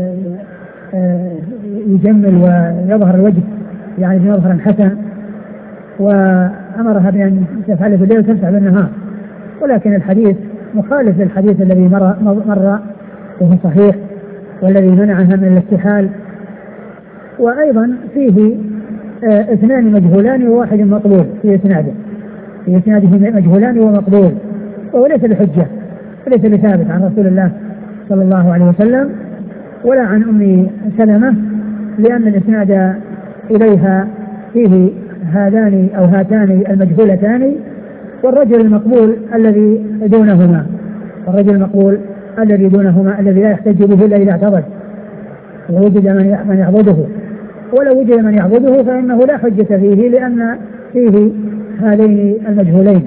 يجمل ويظهر الوجه يعني بمظهر حسن، وأمرها بأن تفعل بالليل وتمسح بالنهار. ولكن الحديث مخالف للحديث الذي مر, مر وهو صحيح والذي منعها من الاكتحال. وأيضا فيه آه اثنان مجهولان وواحد مقبول في إسناده في إسناده مجهولان ومقبول، وهو ليس بحجة وليس بثابت عن رسول الله صلى الله عليه وسلم ولا عن أم سلمة، لأن الإسناد إليها فيه هذان أو هاتان المجهولتان والرجل المقبول الذي دونهما والرجل المقبول الذي دونهما الذي لا يحتج به إلا إذا اعتضد ووجد من يعبده، ولو وجد من يعبده فإنه لا حجة فيه لأن فيه هذين المجهولين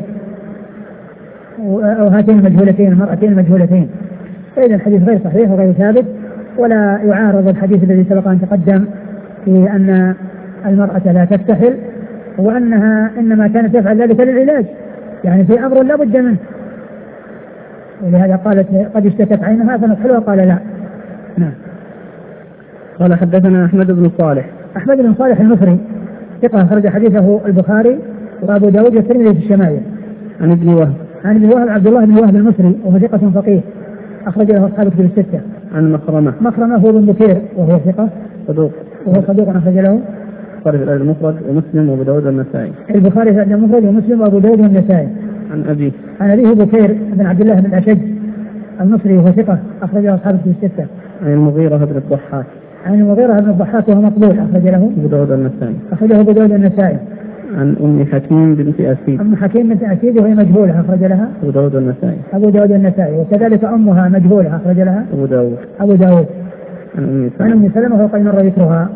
أو هاتين المجهولتين المرأتين المجهولتين. فإذا الحديث غير صحيح وغير ثابت ولا يعارض الحديث الذي سبق أن تقدم في أن المرأة لا تكتحل وأنها إنما كانت تفعل ذلك للعلاج، يعني في أمر لا بد منه، ولهذا قالت قد اشتكت عينها فنكحلها قال لا. نعم. قال حدثنا أحمد بن صالح أحمد بن صالح المصري ثقة أخرج حديثه البخاري وأبو داود والترمذي في الشمائل. عن ابن وهب عن ابن وهب عبد الله بن وهب المصري وهو ثقة فقيه أخرج له أصحاب الكتب الستة. عن مخرمة مخرمة هو بن بكير وهو ثقة صدوق وهو صدوق أخرج له البخاري في المفرد ومسلم وأبو داود والنسائي. البخاري في المفرد ومسلم وأبو داود والنسائي. عن أبيه عن أبيه بكير بن عبد الله بن أشج المصري وهو ثقة أخرج له أصحاب الكتب الستة. عن المغيرة بن الضحاك عن المغيرة بن الضحاك وهو مقبول أخرج له أبو داود والنسائي. أخرجه أبو داود والنسائي. عن أم حكيم بنت أسيد أم حكيم بنت أسيد وهي مجهولة أخرج لها أبو داود والنسائي. أبو داود والنسائي. وكذلك أمها مجهولة أخرج لها أبو داود أبو داود. عن أم سلمة عن أم سلمة وقد مر ذكرها.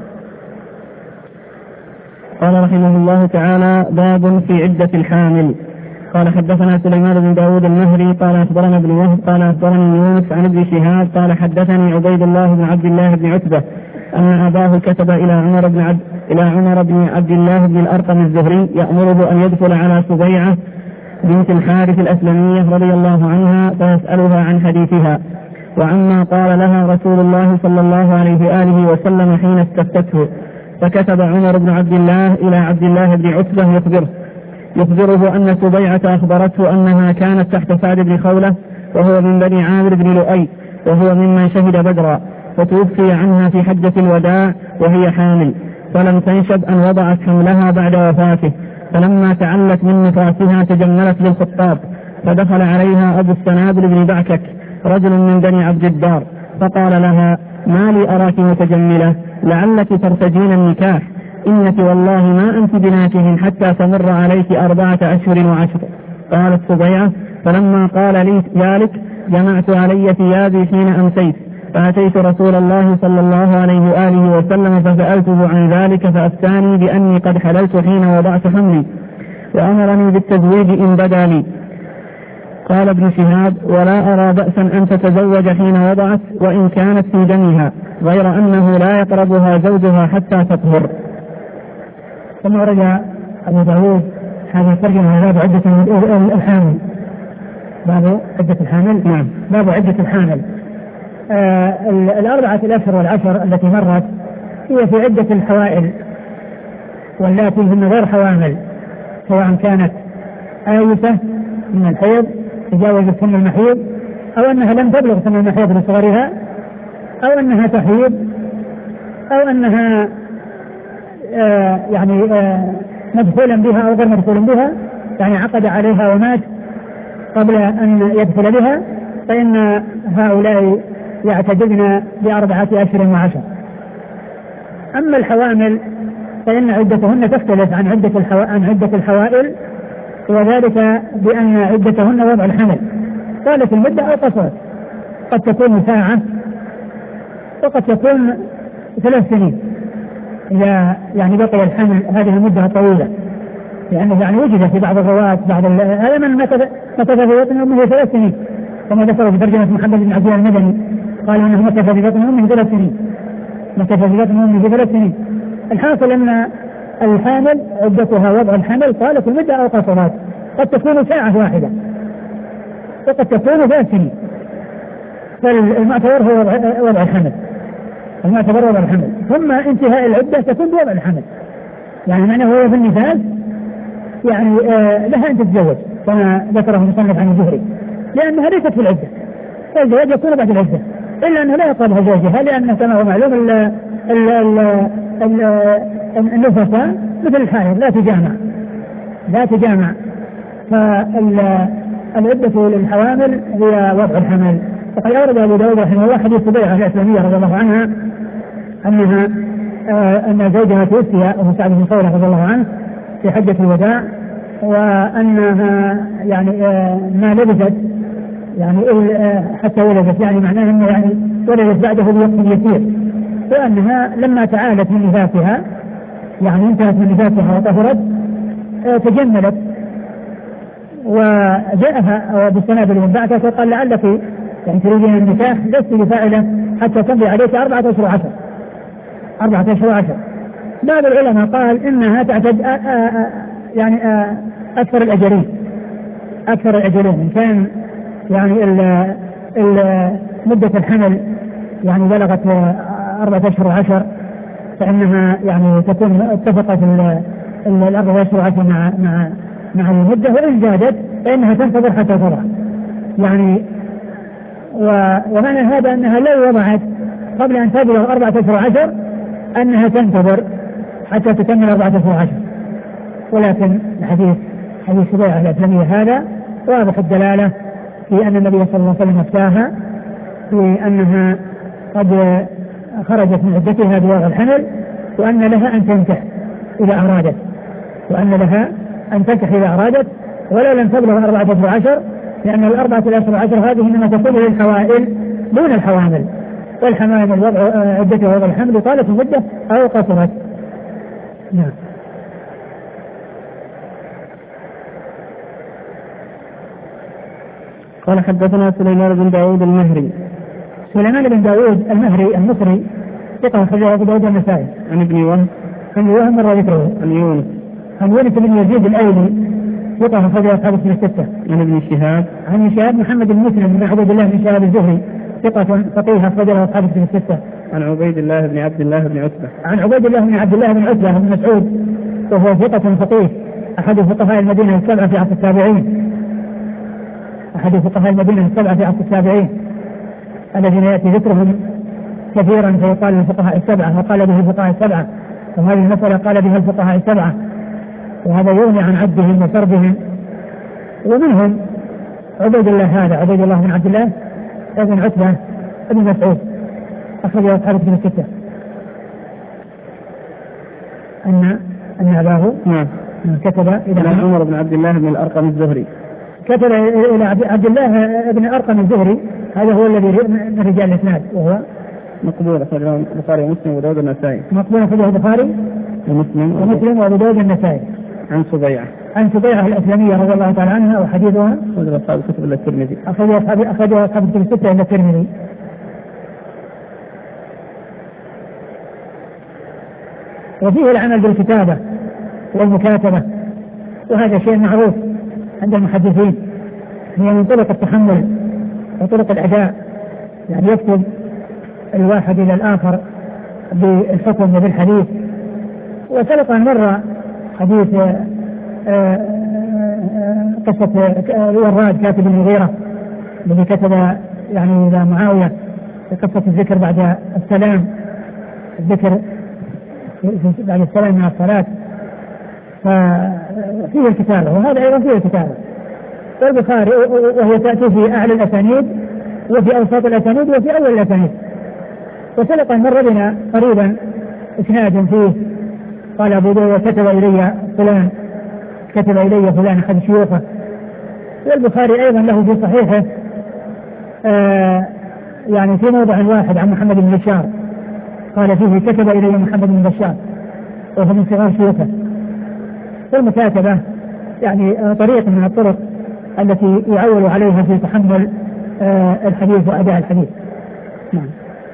قال رحمه الله تعالى باب في عدة الحامل. قال حدثنا سليمان بن داود المهري قال أخبرنا ابن وهب قال أخبرني يونس عن ابن شهاب قال حدثني عبيد الله بن عبد الله بن عتبة أن أباه كتب إلى عمر بن عبد إلى عمر بن عبد الله بن الأرقم الزهري يأمره أن يدخل على سبيعة بنت الحارث الأسلمية رضي الله عنها فيسألها عن حديثها وعما قال لها رسول الله صلى الله عليه وآله وسلم حين استفتته. فكتب عمر بن عبد الله إلى عبد الله بن عتبة يخبره يخبره أن سبيعة أخبرته أنها كانت تحت سعد بن خولة وهو من بني عامر بن لؤي وهو ممن شهد بدرا، فتوفي عنها في حجة الوداع وهي حامل، فلم تنشب أن وضعت حملها بعد وفاته، فلما تعلت من نفاسها تجملت للخطاب، فدخل عليها أبو السنابل بن بعكك رجل من بني عبد الدار فقال لها ما لي أراك متجملة لعلك ترتجين النكاح، إنك والله ما أنت بناكه حتى تمر عليك أربعة أشهر وعشر. قالت سبيعة فلما قال لي ذلك جمعت علي ثيابي حين أمسيت، فأتيت رسول الله صلى الله عليه وآله وسلم فسألته عن ذلك فأفتاني بأني قد حللت حين وضعت حملي، وأمرني بالتزويج إن بدا لي. قال ابن شهاب: ولا أرى بأسا أن تتزوج حين وضعت وإن كانت في دمها، غير أنه لا يقربها زوجها حتى تطهر. ثم ورد أبو داود هذه الترجمة باب عدة الحامل. باب عدة الحامل. نعم. باب عدة الحامل. آه الأربعة الأشهر والعشر التي مرت هي في عدة الحوائل واللاتي هن غير حوامل، سواء كانت آيسة من الحيض تجاوزت سن المحيض، أو أنها لم تبلغ سن المحيض لصغرها، أو أنها تحيض، أو أنها آه يعني آه مدخولا بها أو غير مدخولا بها، يعني عقد عليها ومات قبل أن يدخل بها، فإن هؤلاء يعتددن بأربعة أشهر وعشر. أما الحوامل فإن عدتهن تختلف عن عدة الحو... عن عدة الحوائل، وذلك بأن عدتهن وضع الحمل، طالت المدة أو قصرت، قد تكون ساعة وقد تكون ثلاث سنين إذا يعني بقي الحمل هذه المدة الطويلة، لأنه يعني وجد في بعض الرواة بعض هذا من مكث في بطن أمه ثلاث سنين، كما ذكر في ترجمة محمد بن عبد الله المدني قال أنه مكث في بطن أمه ثلاث سنين مكث في بطن أمه في ثلاث سنين. الحاصل أن الحامل عدتها وضع الحمل طالت المدة أو قصرت، قد تكون ساعة واحدة وقد تكون ثلاث سنين، فالمعتبر هو وضع الحمل المعتبر وضع الحمل ثم انتهاء العدة تكون بوضع الحمل، يعني معناه هو في النفاس يعني آه لها أن تتزوج كما ذكره المصنف عن الزهري، لأنها ليست في العدة، فالزواج يكون بعد العدة، إلا أنها لا يقربها زوجها، لأن كما هو معلوم ال ال ال النفساء مثل الحائض لا تجامع لا تجامع فالعدة للحوامل هي وضع الحمل. وقد أورد أبو داود رحمه الله حديث سبيعة الأسلامية رضي الله عنها أنها آه أن زوجها توفي وهو سعد بن خولة رضي الله عنه في حجة الوداع، وأنها يعني آه ما لبثت يعني آه حتى ولدت، يعني معناه أنه يعني ولدت بعده بوقت يسير، وأنها لما تعالت من نفاسها يعني انتهت من نفاسها وطهرت آه تجملت، وجاءها بالسنابل من بعثة وقال لعلك يعني تريدين النكاح لست بفاعلة حتى تمضي عليك أربعة أشهر وعشر أربعة أشهر وعشر. بعض العلماء قال إنها تعتد آآ آآ يعني آآ أكثر الأجلين أكثر الأجلين إن كان يعني ال ال مدة الحمل يعني بلغت أربعة أشهر وعشر، فإنها يعني تكون اتفقت الأربعة أشهر وعشر مع مع مع المدة، وإن زادت فإنها تنتظر حتى تضع يعني. ومعنى هذا أنها لو وضعت قبل أن تبلغ أربعة أشهر وعشر أنها تنتظر حتى تكمل أربعة أشهر وعشر. ولكن الحديث حديث سبيعة الأسلامية هذا واضح الدلالة في أن النبي صلى الله عليه وسلم افتاها في أنها قد خرجت من عدتها بوضع الحمل، وأن لها أن تنكح إذا أرادت وأن لها أن تنكح إذا أرادت ولا لم تبلغ أربعة أشهر وعشر، لأن الأربعة أشهر وعشر هذه إنما تكون للحوائل دون الحوامل، والحمامل وضع عدتها وضع الحمل طالت المدة أو قصرت. نعم. قال حدثنا سليمان بن داود المهري. سليمان بن داود المهري المصري ثقة أخرجه أبو داود النسائي. عن ابن وهب عن وهب مرة ذكره. عن يونس عن يونس بن يزيد الأيلي ثقة أخرجه أصحاب الكتب الستة. عن ابن شهاب عن شهاب محمد بن مسلم بن عبد الله بن شهاب الزهري ثقة فقيه أخرجه أصحاب الكتب الستة. عن عبيد الله بن عبد الله بن عتبة عن عبيد الله بن عبد الله بن عتبة بن مسعود وهو ثقة فقيه أحد فقهاء المدينة السبعة في عصر التابعين أحد فقهاء المدينة السبعة في عصر التابعين الذين يأتي ذكرهم كثيرا فيقال الفقهاء السبعة وقال به الفقهاء السبعة، وهذه المسألة قال بها الفقهاء السبعة، وهذا يغني عن عدهم وسردهم. ومنهم عبيد الله هذا عبيد الله بن عبد الله بن عتبة بن مسعود أخرجه أصحاب الكتب الستة أن أن أباه نعم كتب إلى عمر بن عبد الله بن الأرقم الزهري كتب إلى عبد الله بن الأرقم الزهري، هذا هو الذي من رجال الإسناد وهو مقبول أخرجه البخاري ومسلم وأبو داود النسائي. مقبول أخرجه البخاري ومسلم ومسلم وأبو داود النسائي. عن سبيعة عن سبيعة الأسلمية رضي الله تعالى عنها وحديثها أخرجه أصحاب الكتب إلا الترمذي. أخرجه أصحاب أخرجه أصحاب الكتب الستة إلا الترمذي. وفيه العمل بالكتابة والمكاتبة، وهذا شيء معروف عند المحدثين، هي من طرق التحمل وطرق الأداء، يعني يكتب الواحد إلى الآخر بالحكم وبالحديث. وسبق أن مر حديث قصة الوراد كاتب المغيرة الذي كتب يعني إلى معاوية في قصة الذكر بعد السلام، الذكر بعد السلام من الصلاة، ففيه الكتابة، وهذا أيضا فيه الكتابة. والبخاري وهي تأتي في أعلى الأسانيد وفي أوسط الأسانيد وفي أول الأسانيد. وسبق أن مر بنا قريبا إسناد فيه قال أبو داود كتب إلي فلان كتب إلي فلان أحد شيوخه. والبخاري أيضا له في صحيحه آه يعني في موضع واحد عن محمد بن بشار قال فيه كتب إلي محمد بن بشار وهو من صغار شيوخه. والمكاتبة يعني طريق من الطرق التي يعول عليها في تحمل آه الحديث وأداء الحديث. نعم.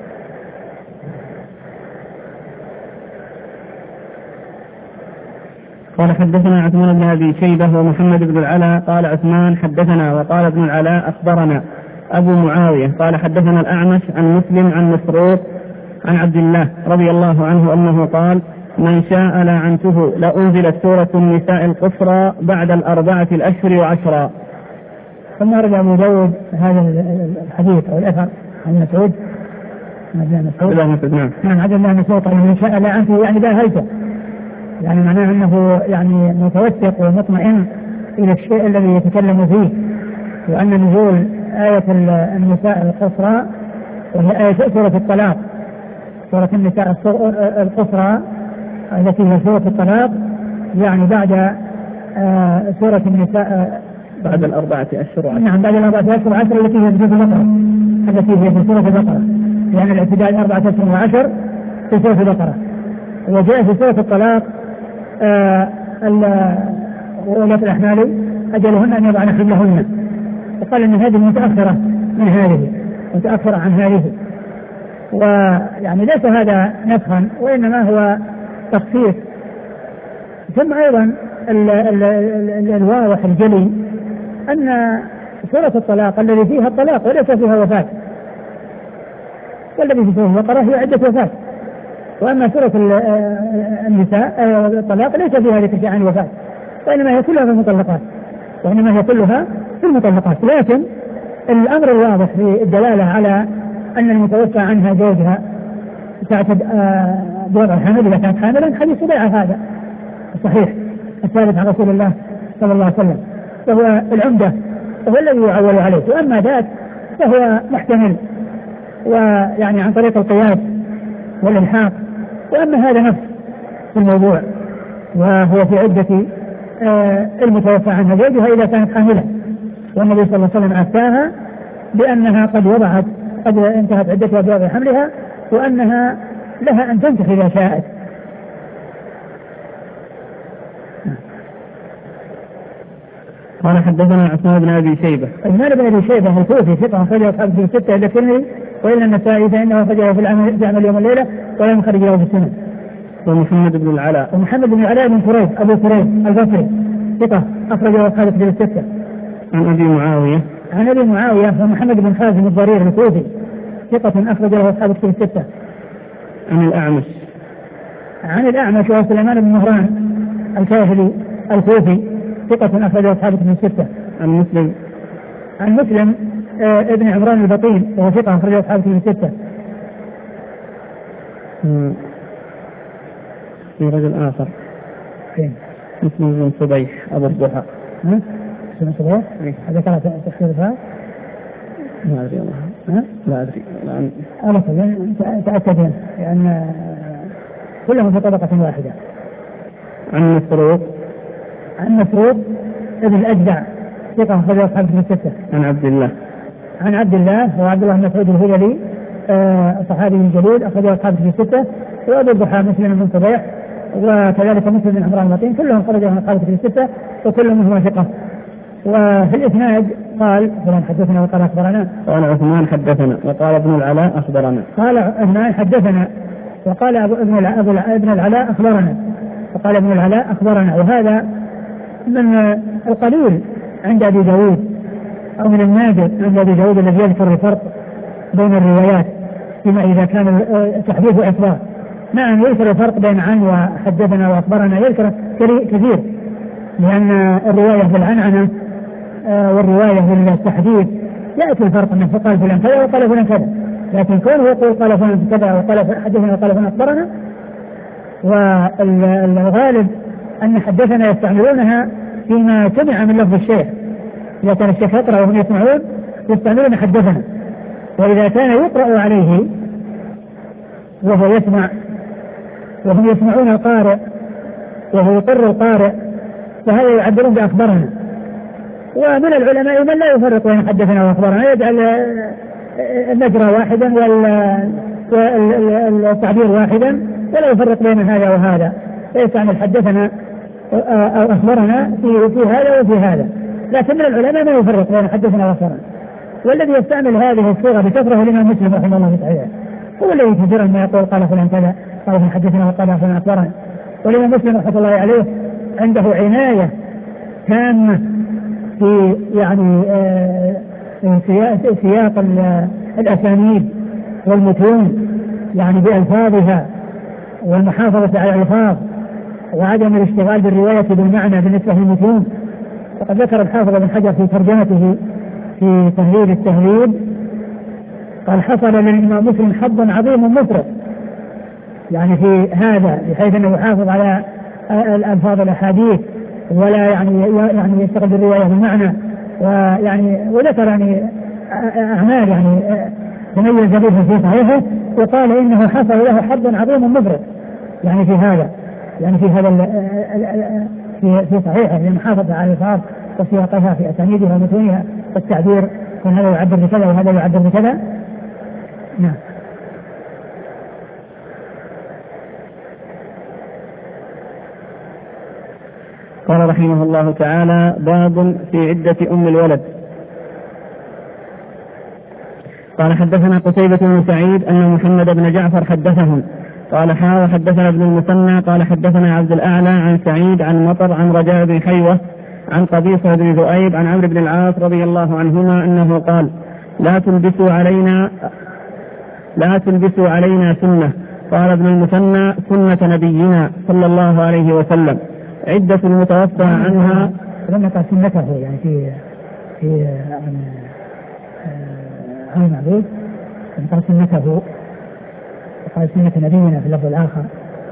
قال حدثنا عثمان بن أبي شيبة ومحمد بن العلاء قال عثمان حدثنا وقال ابن العلاء أخبرنا أبو معاوية قال حدثنا الأعمش عن مسلم عن مسروق عن عبد الله رضي الله عنه أنه قال من شاء لعنته لأنزلت سورة النساء القصرى بعد الأربعة الأشهر وعشرا. ثم أرجع أبو داود هذا الحديث أو الأثر عن مسعود مسعود نعم عبد الله مسعود قال من شاء لعنته يعني باهلته، يعني معناه أنه يعني متوثق ومطمئن إلى الشيء الذي يتكلم فيه، وأن نزول آية النساء القصرى وهي آية سورة الطلاق، سورة النساء القصرى التي هي سورة الطلاق يعني بعد آه سورة النساء بعد الأربعة أشهر وعشر. نعم بعد الأربعة أشهر وعشر التي هي في سورة البقرة، التي هي في سورة البقرة، يعني الابتداء الأربعة أشهر وعشر في سورة البقرة. وجاء في سورة الطلاق وولاة الأحمال أجلهن أن يضعن حملهن، وقال أن هذه متأخرة من هذه متأخرة عن هذه، ويعني ليس هذا نسخا وإنما هو تخصيص. ثم أيضا ال ال ال الواضح الجلي أن سورة الطلاق الذي فيها الطلاق وليس فيها وفاة، والذي في سورة البقرة هي عدة وفاة، وأما سورة النساء الطلاق ليس فيها ذكر عن الوفاة، وإنما هي كلها في المطلقات وإنما هي كلها في المطلقات. لكن الأمر الواضح في الدلالة على أن المتوفى عنها زوجها ساعة بوضع الحمل إذا كانت حاملا حديث سبيعة هذا الصحيح الثابت عن رسول الله صلى الله عليه وسلم، فهو العمدة وهو الذي يعول عليه. وأما ذات فهو محتمل ويعني عن طريق القياس والإلحاق. وأما هذا نفس في الموضوع وهو في عدة آه المتوفى عنها زوجها إذا كانت حاملة، والنبي صلى الله عليه وسلم أفتاها بأنها قد وضعت قد انتهت عدتها بوضع حملها وأنها لها أن تنكح إذا شاءت. قال حدثنا عثمان بن أبي شيبة. عثمان بن أبي شيبة الكوفي ثقة أخرجه أصحاب في الستة إلا الترمذي وإلا النسائي فإنه أخرجه في العمل في عمل يوم الليلة ولم يخرج له في السنن. ومحمد بن العلاء ومحمد بن العلاء بن كريب أبو كريب البصري ثقة أخرجه أصحاب في الستة. عن أبي معاوية عن أبي معاوية ومحمد بن خازم الضرير الكوفي ثقة أخرجه أصحاب في الستة. عن الأعمش عن الأعمش وسليمان بن مهران الكاهلي الكوفي ثقة أخرجه أصحاب في الستة. عن مسلم عن مسلم آه ابن عمران البطين وهو ثقة أخرجه أصحاب في الستة. في رجل آخر فين؟ مسلم بن صبيح أبو الضحى. ها؟ مسلم صبيح؟ هذا كان تحصيلها؟ ما أدري والله. ها؟ لا أدري. الآن أنا تأكد لأن كلهم في طبقة واحدة. عن مسروق عن مسروق ابن الأجدع ثقة أخرجه أصحاب في الستة. عن عبد الله عن عبد الله وعبد الله بن مسعود الهذلي آه صحابي جليل أخرجه أصحاب في الستة. وأبو الضحى مسلم بن صبيح وكذلك مسلم بن عمران المطين كلهم خرجوا من أصحاب الكتب الستة وكلهم هو ثقة. وفي الإسناد قال فلان حدثنا وقال أخبرنا، قال عثمان حدثنا وقال ابن العلاء أخبرنا، قال عثمان حدثنا وقال ابن ابن العلاء أخبرنا، وقال ابن العلاء أخبرنا. وهذا من القليل عند أبي داود أو من النادر عند أبي داود الذي يذكر الفرق بين الروايات فيما إذا كان تحديث إخبار. نعم يذكر الفرق بين عن وحدثنا وأخبرنا يذكر كثير، لأن الرواية بالعنعنة والرواية بالتحديث يأتي الفرق أنه قال فلان كذا وقال فلان كذا، لكن كونه يقول قال فلان كذا وقال حدثنا وقال فلان أخبرنا. والغالب أن حدثنا يستعملونها فيما سمع من لفظ الشيخ، إذا كان الشيخ يقرأ وهم يسمعون يستعملون حدثنا، وإذا كان يقرأ عليه وهو يسمع وهم يسمعون القارئ وهو يقر القارئ فهذا يعبرون بأخبرنا. ومن العلماء من لا يفرق بين حدثنا وأخبرنا، يجعل النجرة واحدا والتعبير واحدا ولا يفرق بين هذا وهذا، فيستعمل حدثنا أو أخبرنا في, في هذا وفي هذا. لكن من العلماء ما يفرق بين حدثنا وأخبرنا، والذي يستعمل هذه الصيغة بكثرة الإمام مسلم رحمه الله تعالى، هو الذي كثيرا ما يقول قال فلان كذا قال فلان حدثنا وقال فلان أخبرنا. والإمام مسلم رحمه الله عليه عنده عناية تامة في يعني سياق الأسانيد والمتون، يعني بألفاظها والمحافظة على الألفاظ وعدم الاشتغال بالرواية بالمعنى بالنسبة للمتون. وقد ذكر الحافظ بن حجر في ترجمته في تهذيب التهذيب قال حصل للإمام مسلم حظ عظيم مفرط يعني في هذا، بحيث أنه يحافظ على الألفاظ الأحاديث ولا يعني يعني يشتغل بالرواية بالمعنى، ويعني وذكر يعني أعمال يعني تميز بها في صحيحه، وقال إنه حصل له حظ عظيم مفرط يعني في هذا يعني في هذا في في صحيحه للمحافظة على الألفاظ وسياقها في أسانيدها ومتونها والتعبير، وهذا يعبر بكذا وهذا يعبر بكذا. نعم. قال رحمه الله تعالى باب في عدة أم الولد. قال حدثنا قتيبة بن سعيد أن محمد بن جعفر حدثهم قال حا وحدثنا ابن المثنى قال حدثنا عبد الأعلى عن سعيد عن مطر عن رجاء بن حيوة عن قبيصة بن ذؤيب عن عمرو بن العاص رضي الله عنهما أنه قال لا تلبسوا علينا لا تلبسوا علينا سنة. قال ابن المثنى سنة نبينا صلى الله عليه وسلم عدة المتوفى عنها. لما قال سنته يعني في في عن معبود قال سنته وقال سنة نبينا في اللفظ الآخر.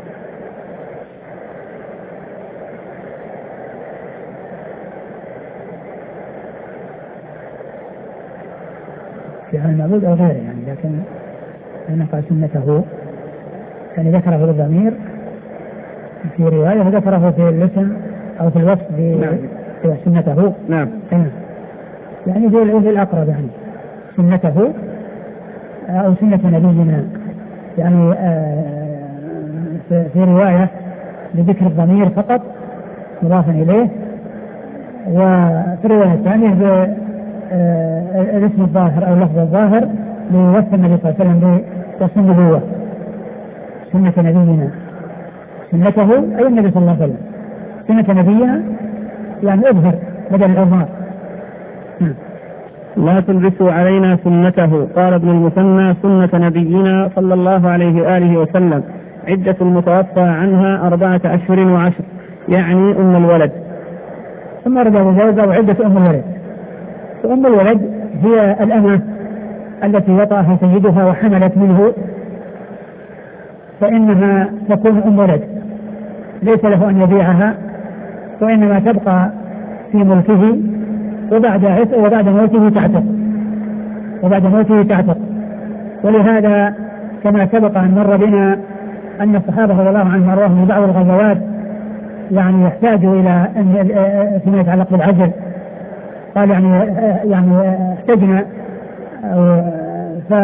في عن المعبود أو غيره يعني، لكن لما قال سنته يعني ذكره بالضمير في رواية وذكره في الاسم أو في الوصف بسنته. نعم. يعني في الأقرب يعني سنته أو سنة نبينا يعني في رواية بذكر الضمير فقط مضافا إليه، وفي الرواية الثانية بالاسم الظاهر أو اللفظ الظاهر لوصف النبي صلى الله عليه وسلم بوصف النبوة سنة نبينا. سنته أي النبي صلى الله عليه وسلم، سنة نبينا يعني أظهر بدل الأظهار. لا تلبسوا علينا سنته. قال ابن المثنى سنة نبينا صلى الله عليه وآله وسلم عدة المتوفى عنها أربعة أشهر وعشر يعني أم الولد. ثم رجع وزوجة وعدة أم الولد. فأم الولد هي الأمة التي وطأها سيدها وحملت منه، فإنها تكون أم ولد ليس له أن يبيعها، وإنما تبقى في ملكه وبعد وبعد موته تعتق وبعد موته تعتق ولهذا كما سبق أن مر بنا أن الصحابة رضي الله عنهم وارضاهم بعض الغزوات يعني يحتاجوا إلى أن فيما يتعلق بالعجل، قال يعني يعني احتجنا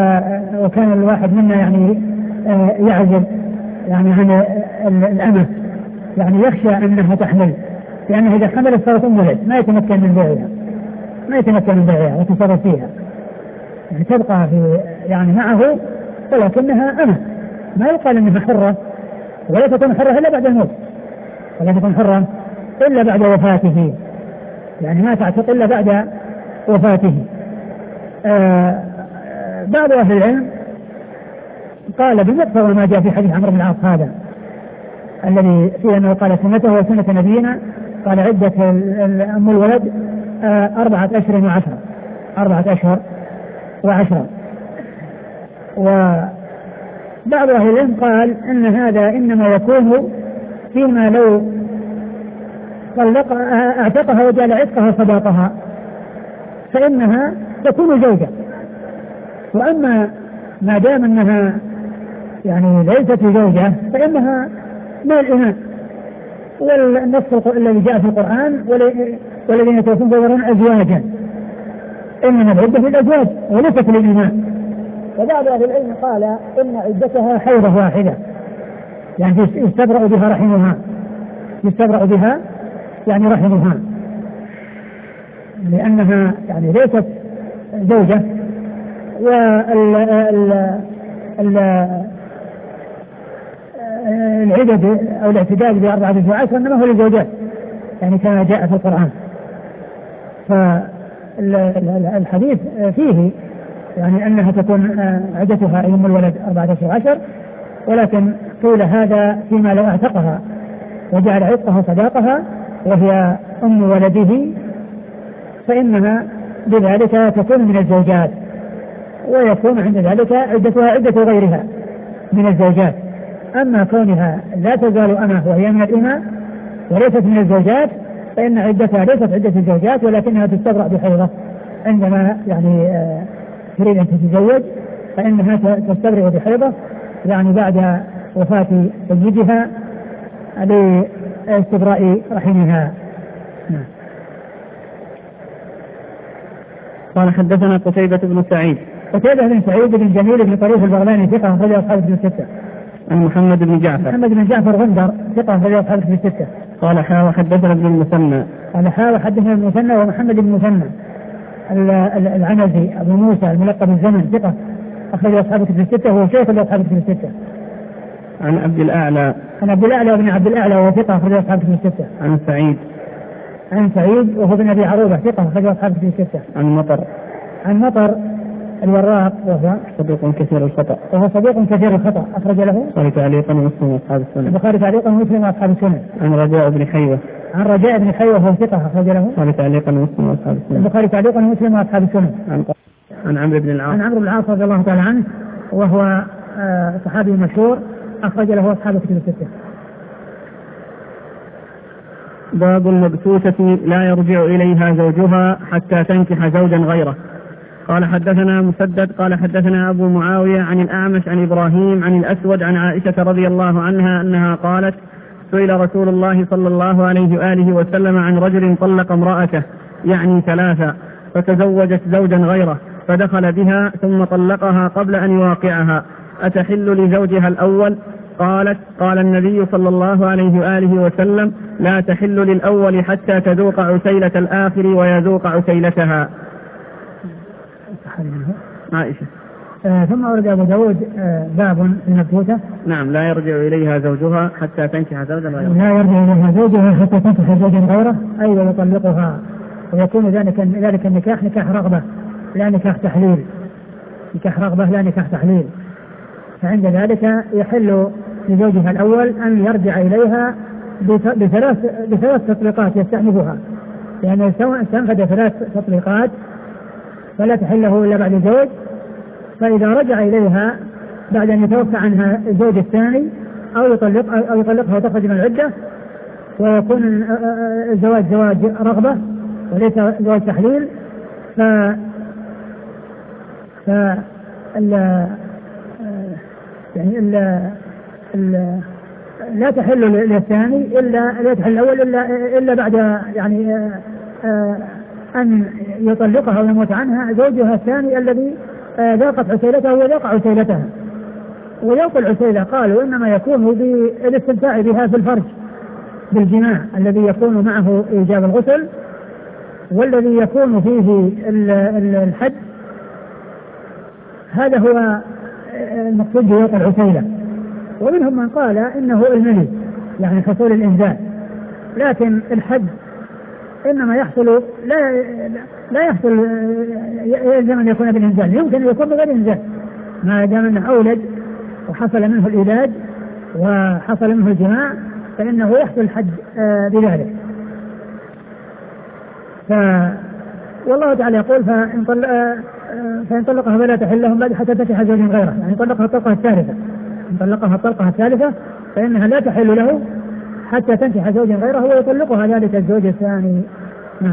وكان الواحد منا يعني يعزل يعني عن الأمة يعني يخشى أنها تحمل، لأنها إذا حملت صارت أم ولد ما يتمكن من بيعها ما يتمكن من بيعها وتصرف فيها، يعني تبقى في يعني معه ولكنها أمة، ما يقال أنها حرة، ولا تكون حرة إلا بعد الموت، ولا تكون حرة إلا بعد وفاته، يعني ما تعتق إلا بعد وفاته. آه بعض أهل العلم قال بمقتضى ما جاء في حديث عمرو بن العاص هذا الذي فيه أنه قال سنته وسنة نبينا، قال عدة أم الولد آه أربعة أشهر وعشرة أربعة أشهر وعشرة. وبعض أهل العلم قال إن هذا إنما يكون فيما لو طلق اعتقها وجعل عتقها صداقها فإنها تكون زوجة، وأما ما دام أنها يعني ليست زوجة فإنها من الإمام، والنص الذي جاء في القرآن والذين يتوفون بذرهم أزواجا، إنما العدة للأزواج وليست للإمام. وبعض أهل العلم قال إن عدتها حيضة واحدة، يعني يستبرأ بها رحمها يستبرأ بها يعني رحمها، لأنها يعني ليست زوجة. والعدد أو الاعتداد بأربعة وعشرة إنما هو للزوجات، يعني كما جاء في القرآن. فالحديث فيه يعني أنها تكون عدتها أم الولد أربعة وعشرة، ولكن قيل هذا فيما لو اعتقها وجعل عتقها صداقها وهي أم ولده فإنها بذلك تكون من الزوجات، ويكون عند ذلك عدتها عدة غيرها من الزوجات. أما كونها لا تزال أمة وهي من الإماء وليست من الزوجات فإن عدتها ليست عدة الزوجات، ولكنها تستبرأ بحيضة عندما يعني تريد أن تتزوج، فإنها تستبرأ بحيضة يعني بعد وفاة سيدها لاستبراء رحمها. قال حدثنا قتيبة بن سعيد قتيبة بن سعيد بن جميل بن طريف البغلاني ثقة أخرج أصحاب الكتب الستة. عن محمد بن جعفر محمد بن جعفر غندر ثقة أخرج أصحاب الكتب الستة. قال حا وحدثنا ابن المثنى قال حا وحدثنا ابن المثنى ومحمد بن المثنى العنزي أبو موسى الملقب بالزمن ثقة أخرج أصحاب الكتب الستة وهو شيخ أصحاب الكتب الستة. عن عبد الأعلى عن عبد الأعلى وابن عبد الأعلى وهو ثقة أخرج أصحاب الكتب الستة. عن سعيد عن سعيد وهو بن أبي عروبة ثقة أخرج أصحاب الكتب الستة. عن مطر عن مطر الوراق وهو صدوق كثير الخطأ وهو صدوق كثير الخطأ أخرج له البخاري تعليقا ومسلم وأصحاب السنن البخاري تعليقا ومسلم وأصحاب السنن. عن رجاء بن حيوة عن رجاء بن حيوة وهو ثقة أخرج له البخاري تعليقا ومسلم وأصحاب السنن البخاري تعليقا ومسلم وأصحاب السنن. عن عن عمرو بن العاص عن عمرو بن العاص رضي الله تعالى عنه وهو آه صحابي مشهور أخرج له أصحاب الكتب الستة. باب المبتوتة لا يرجع إليها زوجها حتى تنكح زوجا غيره. قال حدثنا مسدد قال حدثنا أبو معاوية عن الأعمش عن إبراهيم عن الأسود عن عائشة رضي الله عنها أنها قالت سئل رسول الله صلى الله عليه وآله وسلم عن رجل طلق امرأته يعني ثلاثة فتزوجت زوجا غيره فدخل بها ثم طلقها قبل أن يواقعها أتحل لزوجها الأول؟ قالت قال النبي صلى الله عليه وآله وسلم لا تحل للأول حتى تذوق عسيلة الآخر ويذوق عسيلتها. عائشة. آه ثم ورد أبو داود آه باب المبتوتة نعم لا يرجع إليها زوجها حتى تنكح زوجا غيره لا يرجع إليها زوجها حتى تنكح زوجا غيره أي ويطلقها ويكون ذلك ذلك النكاح نكاح رغبة لا نكاح تحليل نكاح رغبة لا نكاح تحليل. فعند ذلك يحل لزوجها الأول أن يرجع إليها بثلاث بثلاث تطليقات يستأنفها، لأنه سواء استنفذ ثلاث تطليقات فلا تحله إلا بعد الزوج، فإذا رجع إليها بعد أن يتوفى عنها الزوج الثاني أو يطلق أو يطلقها وتخرج من العدة ويكون الزواج زواج رغبة وليس زواج تحليل، ف ف يعني ال ال لا تحل للثاني إلا لا تحل الأول إلا إلا بعد يعني أن يطلقها ويموت عنها زوجها الثاني الذي ذاقت عسيلته وذاق عسيلتها. وذوق العسيلة قالوا إنما يكون بالاستمتاع بها في الفرج بالجماع الذي يكون معه إيجاب الغسل والذي يكون فيه الحد، هذا هو المقصود بوقع العسيلة. ومنهم من قال إنه المني يعني حصول الإنزال، لكن الحد إنما يحصل لا لا يحصل يلزم أن يكون بالإنزال، يمكن أن يكون بغير إنزال ما دام أنه أولد وحصل منه الإيلاد وحصل منه الجماع فإنه يحصل الحد بذلك. ف والله تعالى يقول فإن طلق فإن طلقها فلا تحل لهم بعد حتى تنكح زوج غيره، يعني طلقها الطلقة الثالثة، إن طلقها الطلقة الثالثة فإنها لا تحل له حتى تنكح زوج غيره ويطلقها ذلك الزوج الثاني. نعم.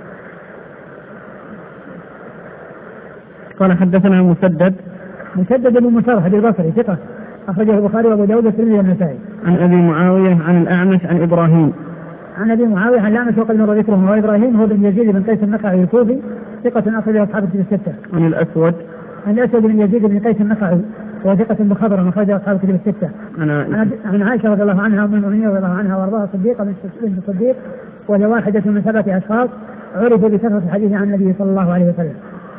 قال حدثنا مسدد مسدد بن مسرح البصري ثقة أخرجه البخاري وأبو داود والترمذي والنسائي. عن أبي معاوية عن الأعمش عن إبراهيم عن أبي معاوية عن الأعمش وقد مر ذكره، وإبراهيم هو بن يزيد بن قيس النخعي الكوفي ثقة أخرجه أصحاب الكتب الستة. عن الأسود عن الأسود بن يزيد بن قيس النخعي وثقة بخبر أخرجه أصحاب الكتب الستة. عن عائشة رضي الله عنها ومن المؤمنين رضي الله عنها وأرضاها صديقة بنت الصديق، وهي واحدة من سبعة أشخاص عرفوا بكثرة الحديث عن النبي صلى الله عليه وسلم.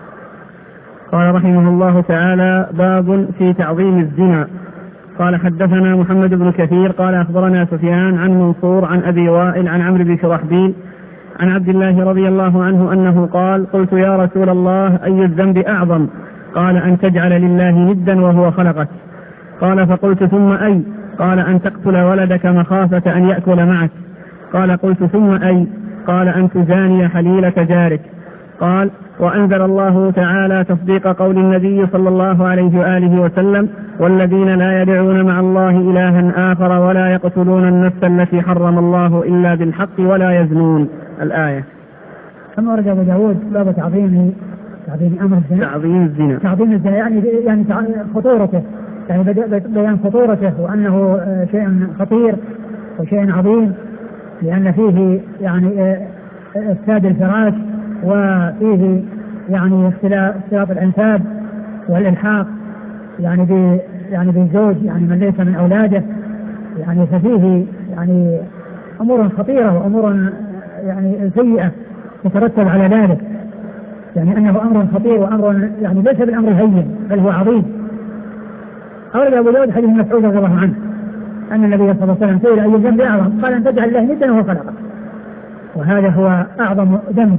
قال رحمه الله تعالى: باب في تعظيم الزنا. قال حدثنا محمد بن كثير قال أخبرنا سفيان عن منصور عن أبي وائل عن عمرو بن شرحبيل عن عبد الله رضي الله عنه أنه قال: قلت يا رسول الله أي الذنب أعظم؟ قال: أن تجعل لله ندا وهو خلقك. قال: فقلت ثم أي؟ قال: أن تقتل ولدك مخافة أن يأكل معك. قال: قلت ثم أي؟ قال: أن تزاني حليلة جارك. قال: وأنزل الله تعالى تصديق قول النبي صلى الله عليه وآله وسلم: والذين لا يدعون مع الله إلها آخر ولا يقتلون النفس التي حرم الله إلا بالحق ولا يزنون. الآية. ثم ورد أبو داود باب تعظيم تعظيم أمر الزنا، تعظيم الزنا تعظيم الزنا يعني يعني خطورته، يعني بيان خطورته وأنه شيء خطير وشيء عظيم، لأن فيه يعني إفساد الفراش وفيه يعني اختلاط الأنساب والإلحاق يعني ب يعني بالزوج يعني من ليس من أولاده، يعني ففيه يعني أمور خطيرة وأمور يعني سيئة تترتب على ذلك، يعني أنه أمر خطير وأمر يعني ليس بالأمر الهين بل هو عظيم. أورد أبو داود حديث مسعود رضي الله عنه أن النبي صلى الله عليه وسلم سئل أي الذنب أعظم؟ قال: أن تجعل الله ندا وهو خلقك. وهذا هو أعظم ذنب،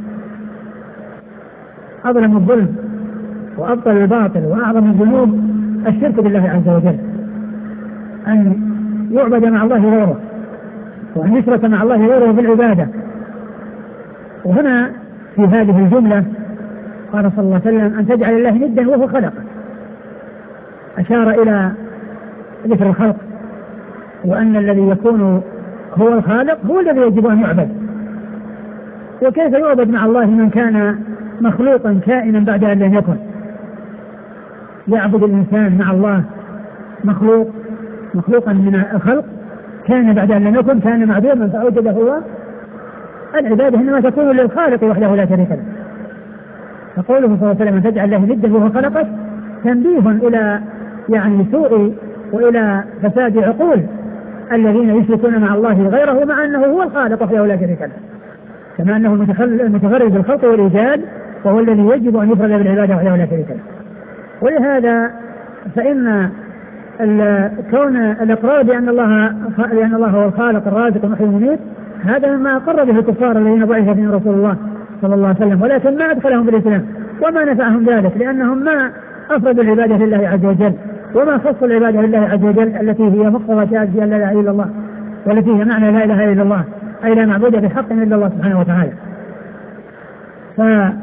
أظلم الظلم وأبطل الباطل وأعظم الذنوب الشرك بالله عز وجل، أن يعبد مع الله غيره وأن يشرك مع الله غيره بالعبادة. وهنا في هذه الجملة قال صلى الله عليه وسلم: أن تجعل الله ندا وهو خلقك، أشار إلى ذكر الخلق وأن الذي يكون هو الخالق هو الذي يجب أن يعبد. وكيف يعبد مع الله من كان مخلوقا كائنا بعد أن لم يكن؟ يعبد الإنسان مع الله مخلوق مخلوقا من الخلق كان بعد أن لم يكن، كان معدوما فأوجده الله. العبادة إنما تكون للخالق وحده لا شريك له. فقوله صلى الله عليه وسلم: تجعل له ندا وهو خلقك تنبيه إلى يعني سوء وإلى فساد عقول الذين يشركون مع الله غيره مع أنه هو الخالق وحده لا شريك له، كما أنه المتفرد بالخلق والإيجاد وهو الذي يجب أن يفرد بالعبادة وحده لا شريك له. ولهذا فإن كون الإقرار بأن الله بأن الله هو الخالق الرازق المحيي المميت هذا مما أقر به الكفار الذين بعث بهم رسول الله صلى الله عليه وسلم، ولكن ما أدخلهم بالإسلام وما نفعهم ذلك، لأنهم ما أفردوا العبادة لله عز وجل وما خصوا العبادة لله عز وجل التي هي مقتضى شهادة أن لا إله إلا الله، والتي هي معنى لا إله إلا الله، أي لا معبود بحق إلا الله سبحانه وتعالى. ف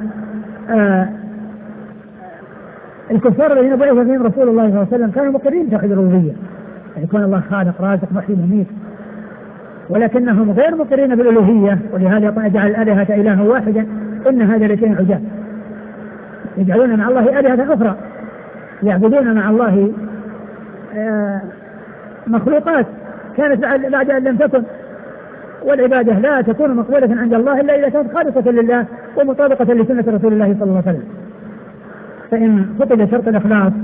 الكفار الذين بعث بهم رسول الله صلى الله عليه وسلم كانوا مقرين بتوحيد الربوبية، يعني يكون الله خالق رازق محيي مميت، ولكنهم غير مقرين بالألوهية، ولهذا جعل الآلهة إلها واحدا إن هذا لشيء عجاب. يجعلون مع الله آلهة أخرى، يعبدون مع الله مخلوقات كانت بعد أن لم تكن، والعبادة لا تكون مقبولة عند الله إلا إذا كانت خالصة لله ومطابقة لسنة رسول الله صلى الله عليه وسلم. فإن فقد شرط الإخلاص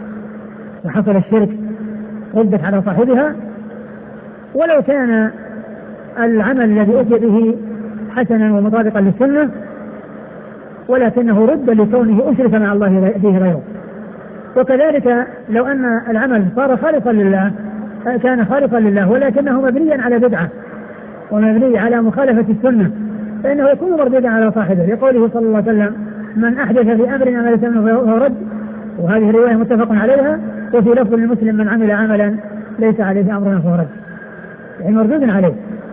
وحصل الشرك ردت على صاحبها، ولو كان العمل الذي أتي به حسنا ومطابقا للسنة، ولكنه رد لكونه أشرك مع الله فيه غيره. وكذلك لو أن العمل صار خالصا لله كان خالصا لله ولكنه مبنيا على بدعة ومبني على مخالفة السنة فإنه يكون مردودا على صاحبه، لقوله صلى الله عليه وسلم: من أحدث في أمرنا ما ليس منه فهو رد. وهذه الرواية متفق عليها. وفي لفظ لمسلم: من عمل عملا ليس عليه أمرنا فهو رد، يعني مردود عليه.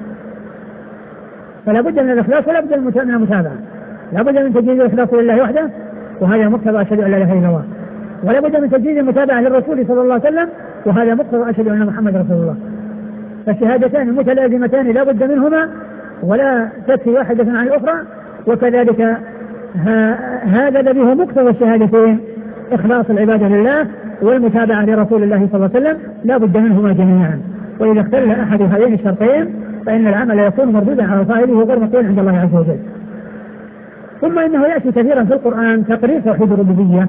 فلا بد من الإخلاص ولا بد من المتابعة، لا بد من تجديد الإخلاص لله وحده، وهذا مقتضى أشهد أن لا إله إلا الله، ولا بد من تجديد المتابعة للرسول صلى الله عليه وسلم، وهذا مقتضى أشهد أن محمد رسول الله. فالشهادتان متلازمتان لا بد منهما ولا تكفي واحدة عن الأخرى. وكذلك هذا الذي هو مقتضى الشهادتين إخلاص العبادة لله والمتابعة لرسول الله صلى الله عليه وسلم لا بد منهما جميعا. وإذا اختل أحد هذين الشرطين فإن العمل يكون مردودا على صاحبه وغير مقبول عند الله عز وجل. ثم إنه يأتي كثيرا في القرآن تقرير توحيد الربوبية،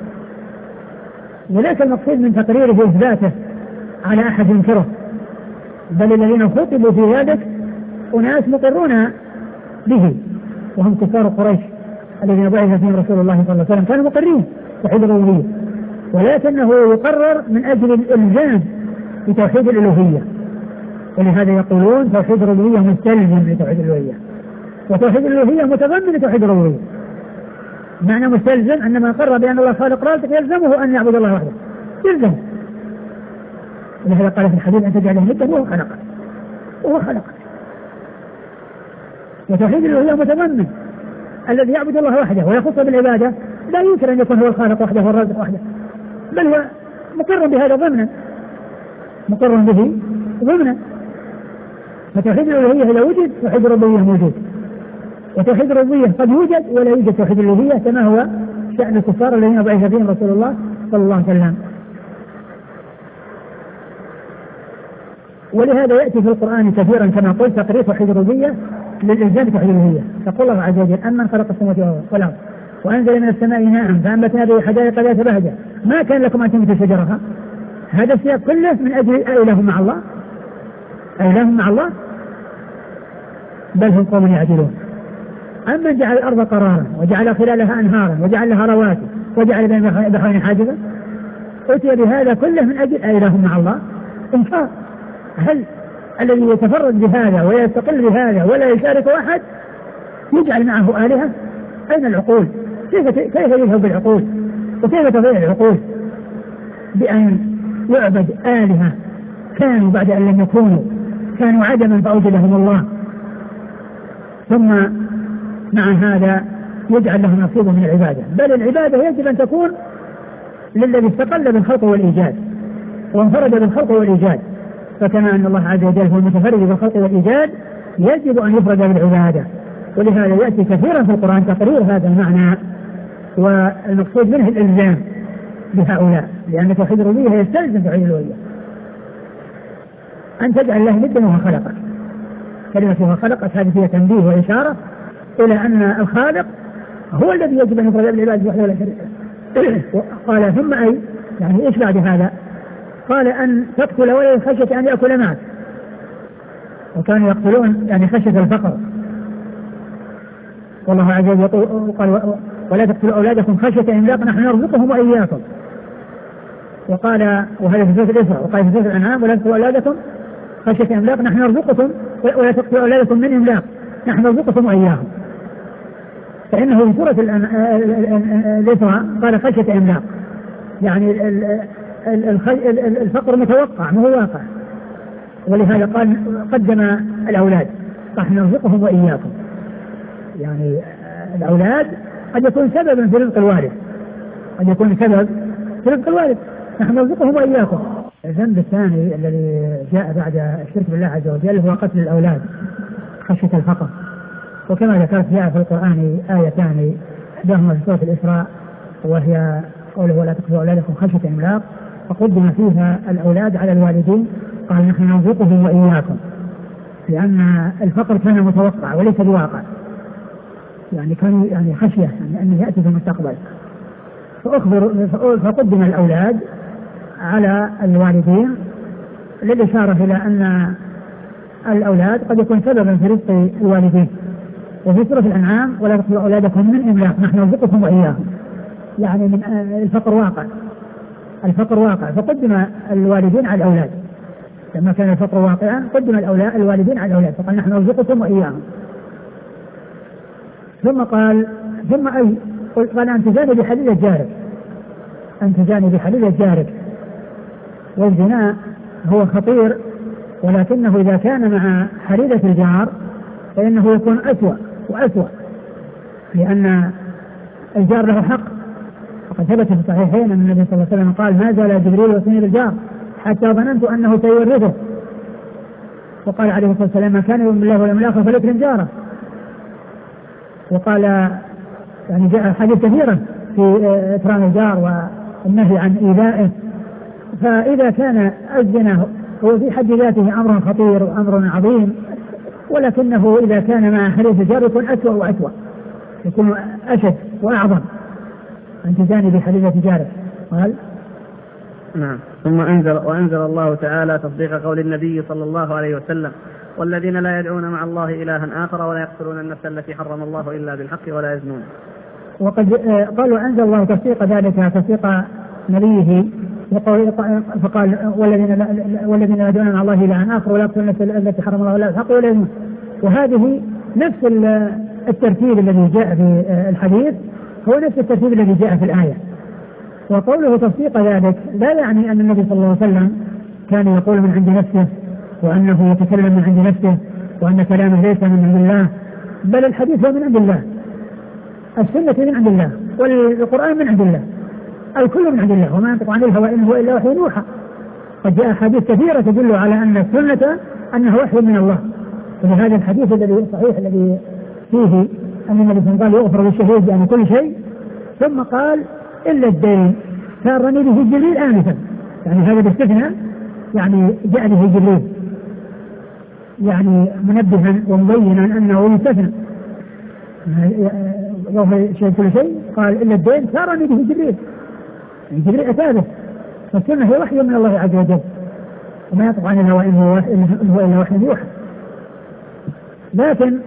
وليس المقصود من تقريره إثباته على أحد ينكره، بل الذين خطبوا في ذلك أناس مقرون به وهم كفار قريش الذين بعث فيهم رسول الله صلى الله عليه وسلم، كانوا مقرين توحيد الربوبية، ولكنه يقرر من أجل الإلزام بتوحيد الألوهية. ولهذا يقولون توحيد الربوبية مستلزم لتوحيد الألوهية، وتوحيد الألوهية متضمن لتوحيد الربوبية. معنى مستلزم أن من قرر بأن الله خالق رازق يلزمه أن يعبد الله وحده، يلزم. ولهذا قال في الحديث: أن تجعله ندا وهو خلقك وهو خلقك. وتوحيد الألوهية متضمن الذي يعبد الله وحده ويخص بالعبادة لا يمكن أن يكون هو الخالق وحده والرازق وحده، بل هو مقر بهذا ضمنا، مقر به ضمنا. فتوحيد الألوهية إذا وجد توحيد الربوبية موجود، وتوحيد الربوبية قد يوجد ولا يوجد توحيد الألوهية، كما هو شأن الكفار الذين بعث فيهم رسول الله صلى الله عليه وسلم. ولهذا يأتي في القرآن كثيرا كما قلت تقرير توحيد الربوبية للإلزام بتوحيد الألوهية. يقول الله عز وجل: أمن خلق السماوات والأرض وأنزل من السماء ماء فأنبتنا به حدائق ذات بهجة ما كان لكم أن تنبتوا شجرها. هذا السياق كله من أجل أإله مع الله، أإله مع الله، بل هم قوم يعدلون. أمن جعل الأرض قرارا وجعل خلالها أنهارا وجعل لها رواسي وجعل بين بحرين حاجزا. أتي بهذا كله من أجل أإله مع الله، إنكار. هل الذي يتفرد بهذا ويستقل بهذا ولا يشارك أحد يجعل معه آلهة؟ أين العقول؟ كيف كيف يذهب بالعقول؟ وكيف تضيع العقول بأن يعبد آلهة كانوا بعد أن لم يكونوا، كانوا عدما فأوجدهم الله، ثم مع هذا يجعل لهم نصيب من العبادة؟ بل العبادة يجب أن تكون للذي استقل بالخلق والإيجاد وانفرد بالخلق والإيجاد. فكما أن الله عز وجل هو المتفرد بالخلق والإيجاد يجب أن يفرد بالعبادة. ولهذا يأتي كثيرا في القرآن تقرير هذا المعنى، والمقصود منه الإلزام بهؤلاء، لأن توحيد الربوبية يستلزم توحيد الألوهية. أن تجعل الله ندا وهو خلقك، كلمة وهو خلقك هذه فيها تنبيه وإشارة إلى أن الخالق هو الذي يجب أن يفرد بالعبادة وحده ولا شريك له. قال: ثم أي يعني إيش بعد هذا؟ قال: أن تقتل ولا خشية أن يأكل معك، وكانوا يقتلون يعني خشية الفقر. والله عز وجل قال: ولا تقتلوا أولادكم خشية إملاق نحن نرزقهم وإياكم. وقال وهذا في سورة الإسراء، وقال في سورة الأنعام: ولا تقتلوا أولادكم خشية إملاق نحن نرزقكم ولا تقتلوا أولادكم من إملاق نحن نرزقكم وإياهم. فإنه في سورة الإسراء قال خشية إملاق، يعني الفقر متوقع ما هو واقع، ولهذا قال قدم الأولاد نحن نرزقهم وإياكم. يعني الأولاد قد يكون سببا في رزق الوالد، قد يكون سبب في رزق الوالد، نحن نرزقهم وإياكم. الذنب الثاني الذي جاء بعد الشرك بالله عز وجل هو قتل الأولاد خشية الفقر. وكما ذكرت جاء في القرآن آيتان، إحداهما في سورة الإسراء وهي قوله: ولا تقتلوا أولادكم خشية إملاق، فقدم فيها الأولاد على الوالدين، قال نحن نرزقهم وإياكم، لأن الفقر كان متوقع وليس بواقع، يعني كان يعني خشية يعني أنه يأتي في المستقبل، فأخبر فقدم الأولاد على الوالدين للإشارة إلى أن الأولاد قد يكون سببا في رزق الوالدين. وفي سورة الأنعام ولا تقتلوا أولادكم من إملاق نحن نرزقكم وإياهم، يعني من الفقر واقع، الفقر واقع فقدم الوالدين على الأولاد، لما كان الفقر واقعا قدم الأولاد الوالدين على الأولاد فقال نحن نرزقكم وإياهم. ثم قال ثم أي قال أن تزاني بحليلة جارك، أن تزاني بحليلة جارك. والزنا هو خطير، ولكنه إذا كان مع حليلة الجار فإنه يكون أسوأ وأسوأ، لأن الجار له حق. وقد ثبت في الصحيحين أن النبي صلى الله عليه وسلم قال ما زال جبريل يوصيني بالجار حتى ظننت أنه سيورثه. وقال عليه الصلاة والسلام ما كان يؤمن بالله واليوم الآخر فليكرم جاره. وقال يعني جاء حديث كثيرا في إكرام الجار والنهي عن إيذائه. فإذا كان الزنا هو في حد ذاته أمر خطير وأمر عظيم، ولكنه إذا كان مع حليف الجار يكون أسوأ وأسوأ، يكون أشد وأعظم. أن تزاني بحليلة جارك. قال نعم. ثم أنزل وأنزل الله تعالى تصديق قول النبي صلى الله عليه وسلم والذين لا يدعون مع الله إلها آخر ولا يقتلون النفس التي حرم الله إلا بالحق ولا يزنون. وقد قال وأنزل الله تصديق ذلك تصديق نبيه فقال والذين والذين لا يدعون مع الله إلها آخر ولا يقتلون النفس التي حرم الله إلا بالحق ولا يزنون. وهذه نفس الترتيب الذي جاء في الحديث هو نفس الترتيب الذي جاء في الآية. وقوله تصديق ذلك لا يعني أن النبي صلى الله عليه وسلم كان يقول من عند نفسه وأنه يتكلم من عند نفسه وأن كلامه ليس من عند الله، بل الحديث هو من عند الله، السنة من عند الله، والقرآن من عند الله، الكل من عند الله، وما ينطق عن الهوى إن هو إلا وحي يوحى. قد جاء أحاديث كثيرة تدل على أن السنة أنه وحي من الله. ولهذا الحديث الذي الصحيح الذي فيه أن النبي صلى الله عليه وسلم قال يغفر للشهيد يعني كل شيء، ثم قال إلا الدين سارني به جبريل آنفا، يعني هذا الاستثناء يعني جاء به جبريل يعني منبها ومبينا أنه يستثنى يغفر شيء كل شيء. قال إلا الدين سارني به جبريل، يعني جبريل أتابه. فالسنة هي وحي من الله عز وجل، وما ينطق عن الهوى إن هو إلا وحي يوحى. لكن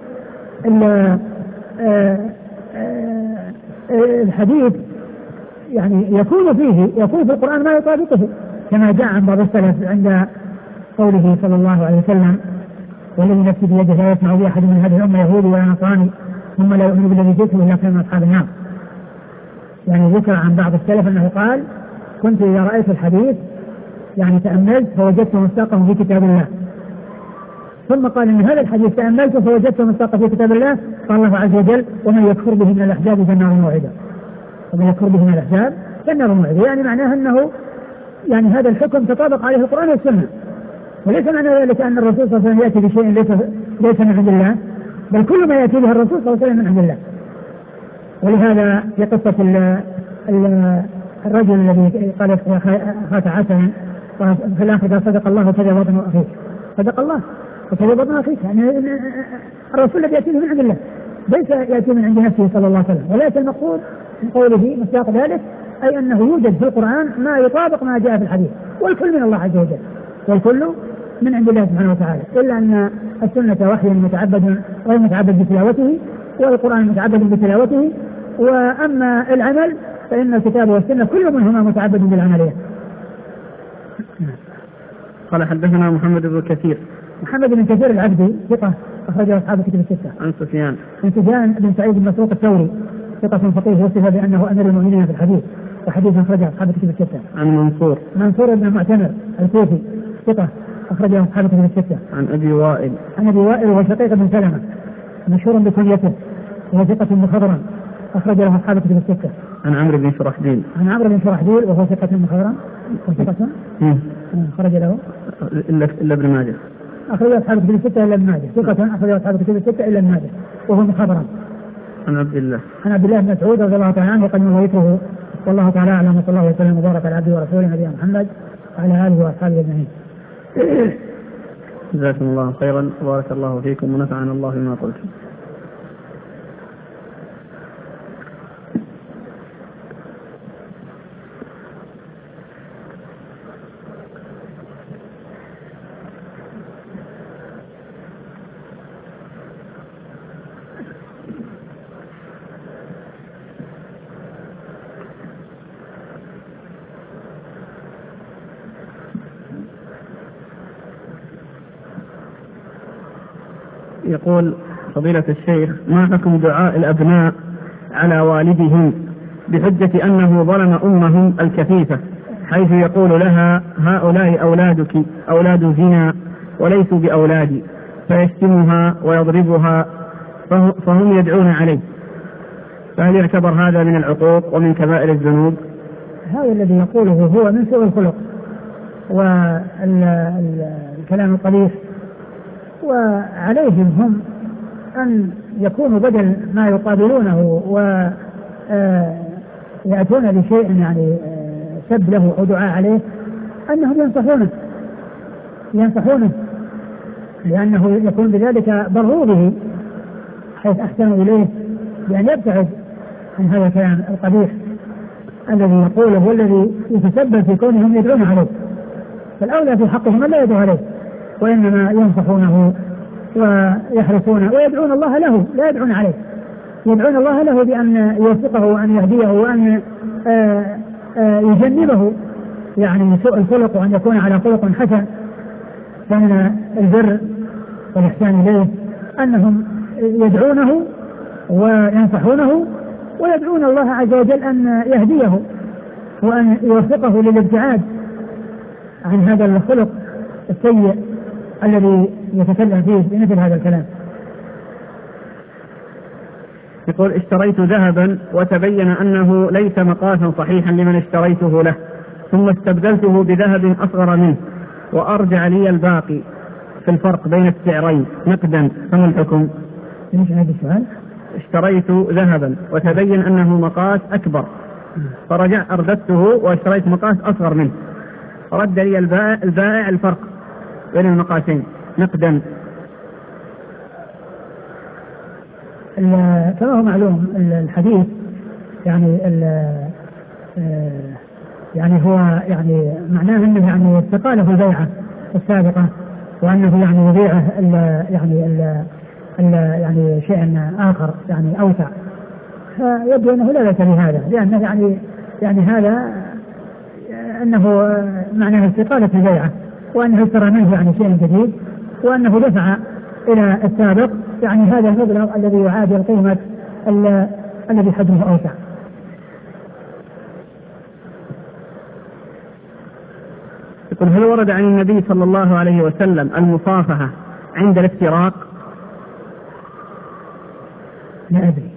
الحديث يعني يكون فيه يكون في القرآن ما يطابقه، كما جاء عن بعض السلف عند قوله صلى الله عليه وسلم والذي نفسي بيده لا يسمع بي أحد من هذه الأمة يهودي ولا نصراني ثم لا يؤمن بالذي جئت إلا كان من أصحاب النار. يعني ذكر عن بعض السلف أنه قال كنت إذا رأيت الحديث يعني تأملت فوجدت مصداقه في كتاب الله، ثم قال إن هذا الحديث تأملته فوجدت مصداقه في كتاب الله. قال الله عز وجل ومن يكفر به من الأحزاب فالنار موعده، ومن يكفر به من الأحزاب فالنار موعده، يعني معناه أنه يعني هذا الحكم تطابق عليه القرآن والسنة. وليس معنى ذلك أن الرسول صلى الله عليه وسلم يأتي بشيء ليس ليس من عند الله، بل كل ما يأتي به الرسول صلى الله عليه وسلم من عند الله. ولهذا في قصة ال ال الرجل الذي قال أخاك عسلا في الآخر قال صدق الله وكذب بطن أخيك، صدق الله وكذب بطن أخيك، يعني الرسول الذي يأتي به من عند الله ليس يأتي من عند نفسه صلى الله عليه وسلم. ولكن المقصود من قوله مصداق ذلك أي أنه يوجد في القرآن ما يطابق ما جاء في الحديث، والكل من الله عز وجل، والكل من عند الله سبحانه وتعالى، إلا أن السنة وحي متعبد غير متعبد بتلاوته، والقرآن متعبد بتلاوته. وأما العمل فإن الكتاب والسنة كل منهما متعبد بالعملية. قال حدثنا محمد بن كثير. محمد بن كثير العبدي ثقة أخرجه أصحاب الكتب الستة. عن سفيان. عن سفيان بن سعيد بن مسروق الثوري ثقة فقيه وصف بأنه أمير المؤمنين في الحديث، وحديث أخرجه أصحاب الكتب الستة. عن منصور. منصور بن معتمر الكوفي ثقة أخرجه أصحاب الكتب الستة. عن أبي وائل. عن أبي وائل وشقيق بن سلمة مشهور بكنيته وهو ثقة مخضرم أخرج له أصحاب الكتب الستة. عن عمرو بن شرحبيل. عن عمرو بن شرحبيل وهو ثقة مخضرم وثقة أخرج له إلا إلا ابن ماجه. أخرج أصحاب الكتب الستة إلا ابن ماجه، ثقة أخرج أصحاب الكتب الستة إلا ابن ماجه وهو مخضرم. عن عبد الله. عن عبد الله بن مسعود رضي الله تعالى عنه وقد رويته، والله تعالى أعلم، وصلى الله وسلم وبارك على عبده ورسوله نبينا محمد وعلى آله وأصحابه أجمعين. جزاكم الله خيرا وبارك الله فيكم ونفعنا الله بما قلتم. يقول فضيلة الشيخ: ما حكم دعاء الأبناء على والدهم بحجة أنه ظلم أمهم الكفيفة، حيث يقول لها: هؤلاء أولادك أولاد زنا وليسوا بأولادي، فيشتمها ويضربها فهم يدعون عليه، فهل يعتبر هذا من العقوق ومن كبائر الذنوب؟ هذا الذي يقوله هو من سوء الخلق والكلام القبيح، وعليهم هم أن يكونوا بدل ما يقابلونه ويأتون بشيء يعني سب له أو دعاء عليه أنهم ينصحونه ينصحونه لأنه يكون بذلك ضروا به حيث أحسنوا إليه بأن يبتعد عن هذا الكلام القبيح الذي يقوله والذي يتسبب في كونهم يدعون عليه. فالأولى في حقهم أن لا يدعوا عليه، وإنما ينصحونه ويحرصونه ويدعون الله له، لا يدعون عليه، يدعون الله له بأن يوفقه وأن يهديه وأن آآ آآ يجنبه يعني سوء الخلق، وأن يكون على خلق حسن. فإن البر والإحسان إليه أنهم يدعونه وينصحونه ويدعون الله عز وجل أن يهديه وأن يوفقه للابتعاد عن هذا الخلق السيء الذي يتكلم فيه بمثل هذا الكلام. يقول: اشتريت ذهبا وتبين أنه ليس مقاسا صحيحا لمن اشتريته له، ثم استبدلته بذهب أصغر منه وأرجع لي الباقي في الفرق بين السعرين نقدا، فما الحكم؟ ايش هذا السؤال؟ اشتريت ذهبا وتبين أنه مقاس أكبر، فرجع أرددته واشتريت مقاس أصغر منه، رد لي البائع, البائع الفرق بين المقاسين نقدا. كما هو معلوم الحديث يعني يعني هو يعني معناه انه يعني استقاله في البيعة السابقة، وانه يعني يبيعه يعني ال يعني شيء آخر يعني أوسع، فيبدو أنه لا بأس بهذا، لأنه يعني يعني هذا أنه معناه استقالة البيعة، وأنه اشترى منه يعني شيء جديد، وأنه دفع إلى السابق يعني هذا المبلغ الذي يعادل قيمة الذي حجمه أوسع. يقول: هل ورد عن النبي صلى الله عليه وسلم المصافحة عند الافتراق؟ لا أدري.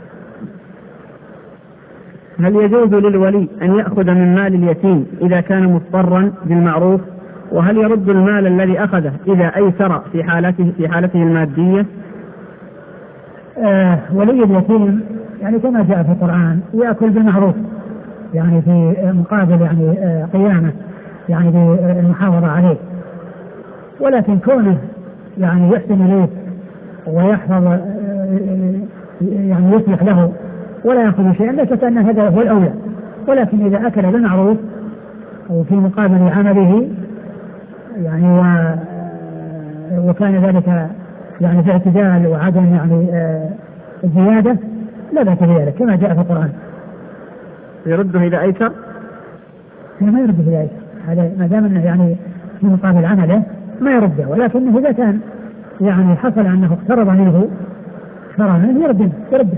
هل يجوز للولي أن يأخذ من مال اليتيم إذا كان مضطرا بالمعروف؟ وهل يرد المال الذي أخذه إذا أيسر في حالته في حالته المادية؟ آه ولي اليتيم يعني كما جاء في القرآن يأكل بالمعروف، يعني في مقابل يعني آه قيامه يعني بالمحافظة عليه، ولكن كونه يعني يحسن إليه ويحفظ آه يعني يصلح له ولا يأخذ شيئا، لا شك أن هذا هو الأولى. ولكن إذا أكل بالمعروف أو في مقابل عمله يعني و... وكان ذلك يعني في اعتدال وعدم يعني آه زيادة لا بأس بذلك كما جاء في القرآن. يرده إذا أيسر؟ ما يرده إذا أيسر، هذا ما دام أنه يعني في مقابل عمله ما يرده، ولكنه إذا كان يعني حصل أنه اقترض منه فرانه يرده يرده.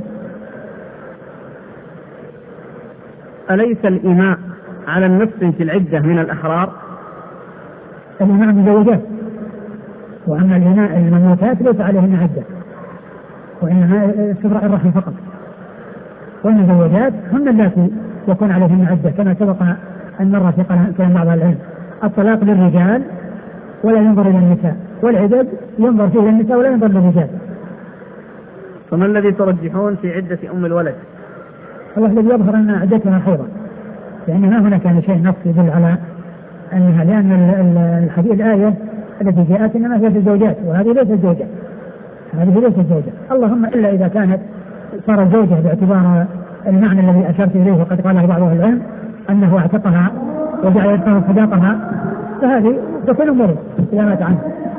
أليس الإماء على النفس في العدة من الأحرار؟ الإماء مزوجات، وأما الإماء المملوكات ليس عليهن عدة، وإنما استبراء الرحم فقط، والمزوجات هن اللاتي يكون عليهن عدة كما سبق أن مر في كلام بعض العلم. الطلاق للرجال ولا ينظر إلى النساء، والعدد ينظر فيه للنساء ولا ينظر للرجال. فما الذي ترجحون في عدة أم الولد؟ الله الذي يظهر أن عدتها حيضة، لأن ما هناك كان شيء نص يدل على أنها، لأن الحديث الآية التي جاءت إنما هي في الزوجات، وهذه ليست زوجة، هذه ليست زوجة، اللهم إلا إذا كانت صارت زوجة باعتبار المعنى الذي أشرت إليه وقد قاله بعض أهل العلم أنه اعتقها وجعل يدفع صداقها، فهذه تكون أمور إذا مات عنه.